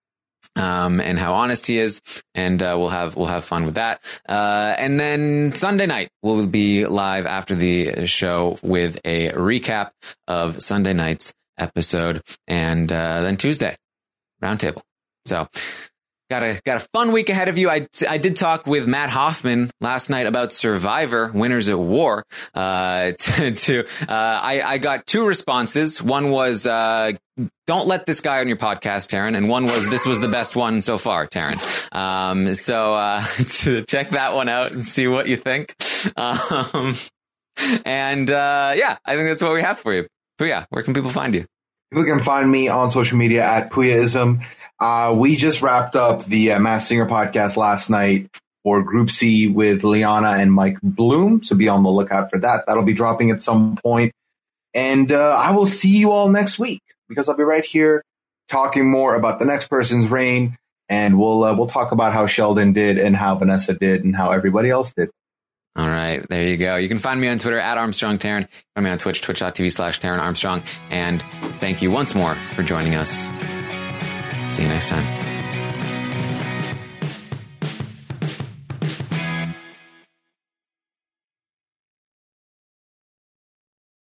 Speaker 2: Um, and how honest he is, and uh, we'll have we'll have fun with that. Uh, and then Sunday night we'll be live after the show with a recap of Sunday night's episode, and uh, then Tuesday roundtable. So got a got a fun week ahead of you. I, I did talk with Matt Hoffman last night about Survivor Winners at War. Uh, to, to uh, I, I got two responses. One was uh, don't let this guy on your podcast, Taryn, and one was this was the best one so far, Taryn. Um, so uh, to check that one out and see what you think. Um, and uh, yeah, I think that's what we have for you. But yeah, where can people find you?
Speaker 3: People can find me on social media at Puyaism. Uh, we just wrapped up the uh, Masked Singer podcast last night for Group C with Liana and Mike Bloom. So be on the lookout for that. That'll be dropping at some point. And uh, I will see you all next week because I'll be right here talking more about the next person's reign. And we'll uh, we'll talk about how Sheldon did and how Vanessa did and how everybody else did.
Speaker 2: All right, there you go. You can find me on Twitter at Armstrong Taran. Find me on Twitch, twitch.tv slash Taran Armstrong. And thank you once more for joining us. See you next time.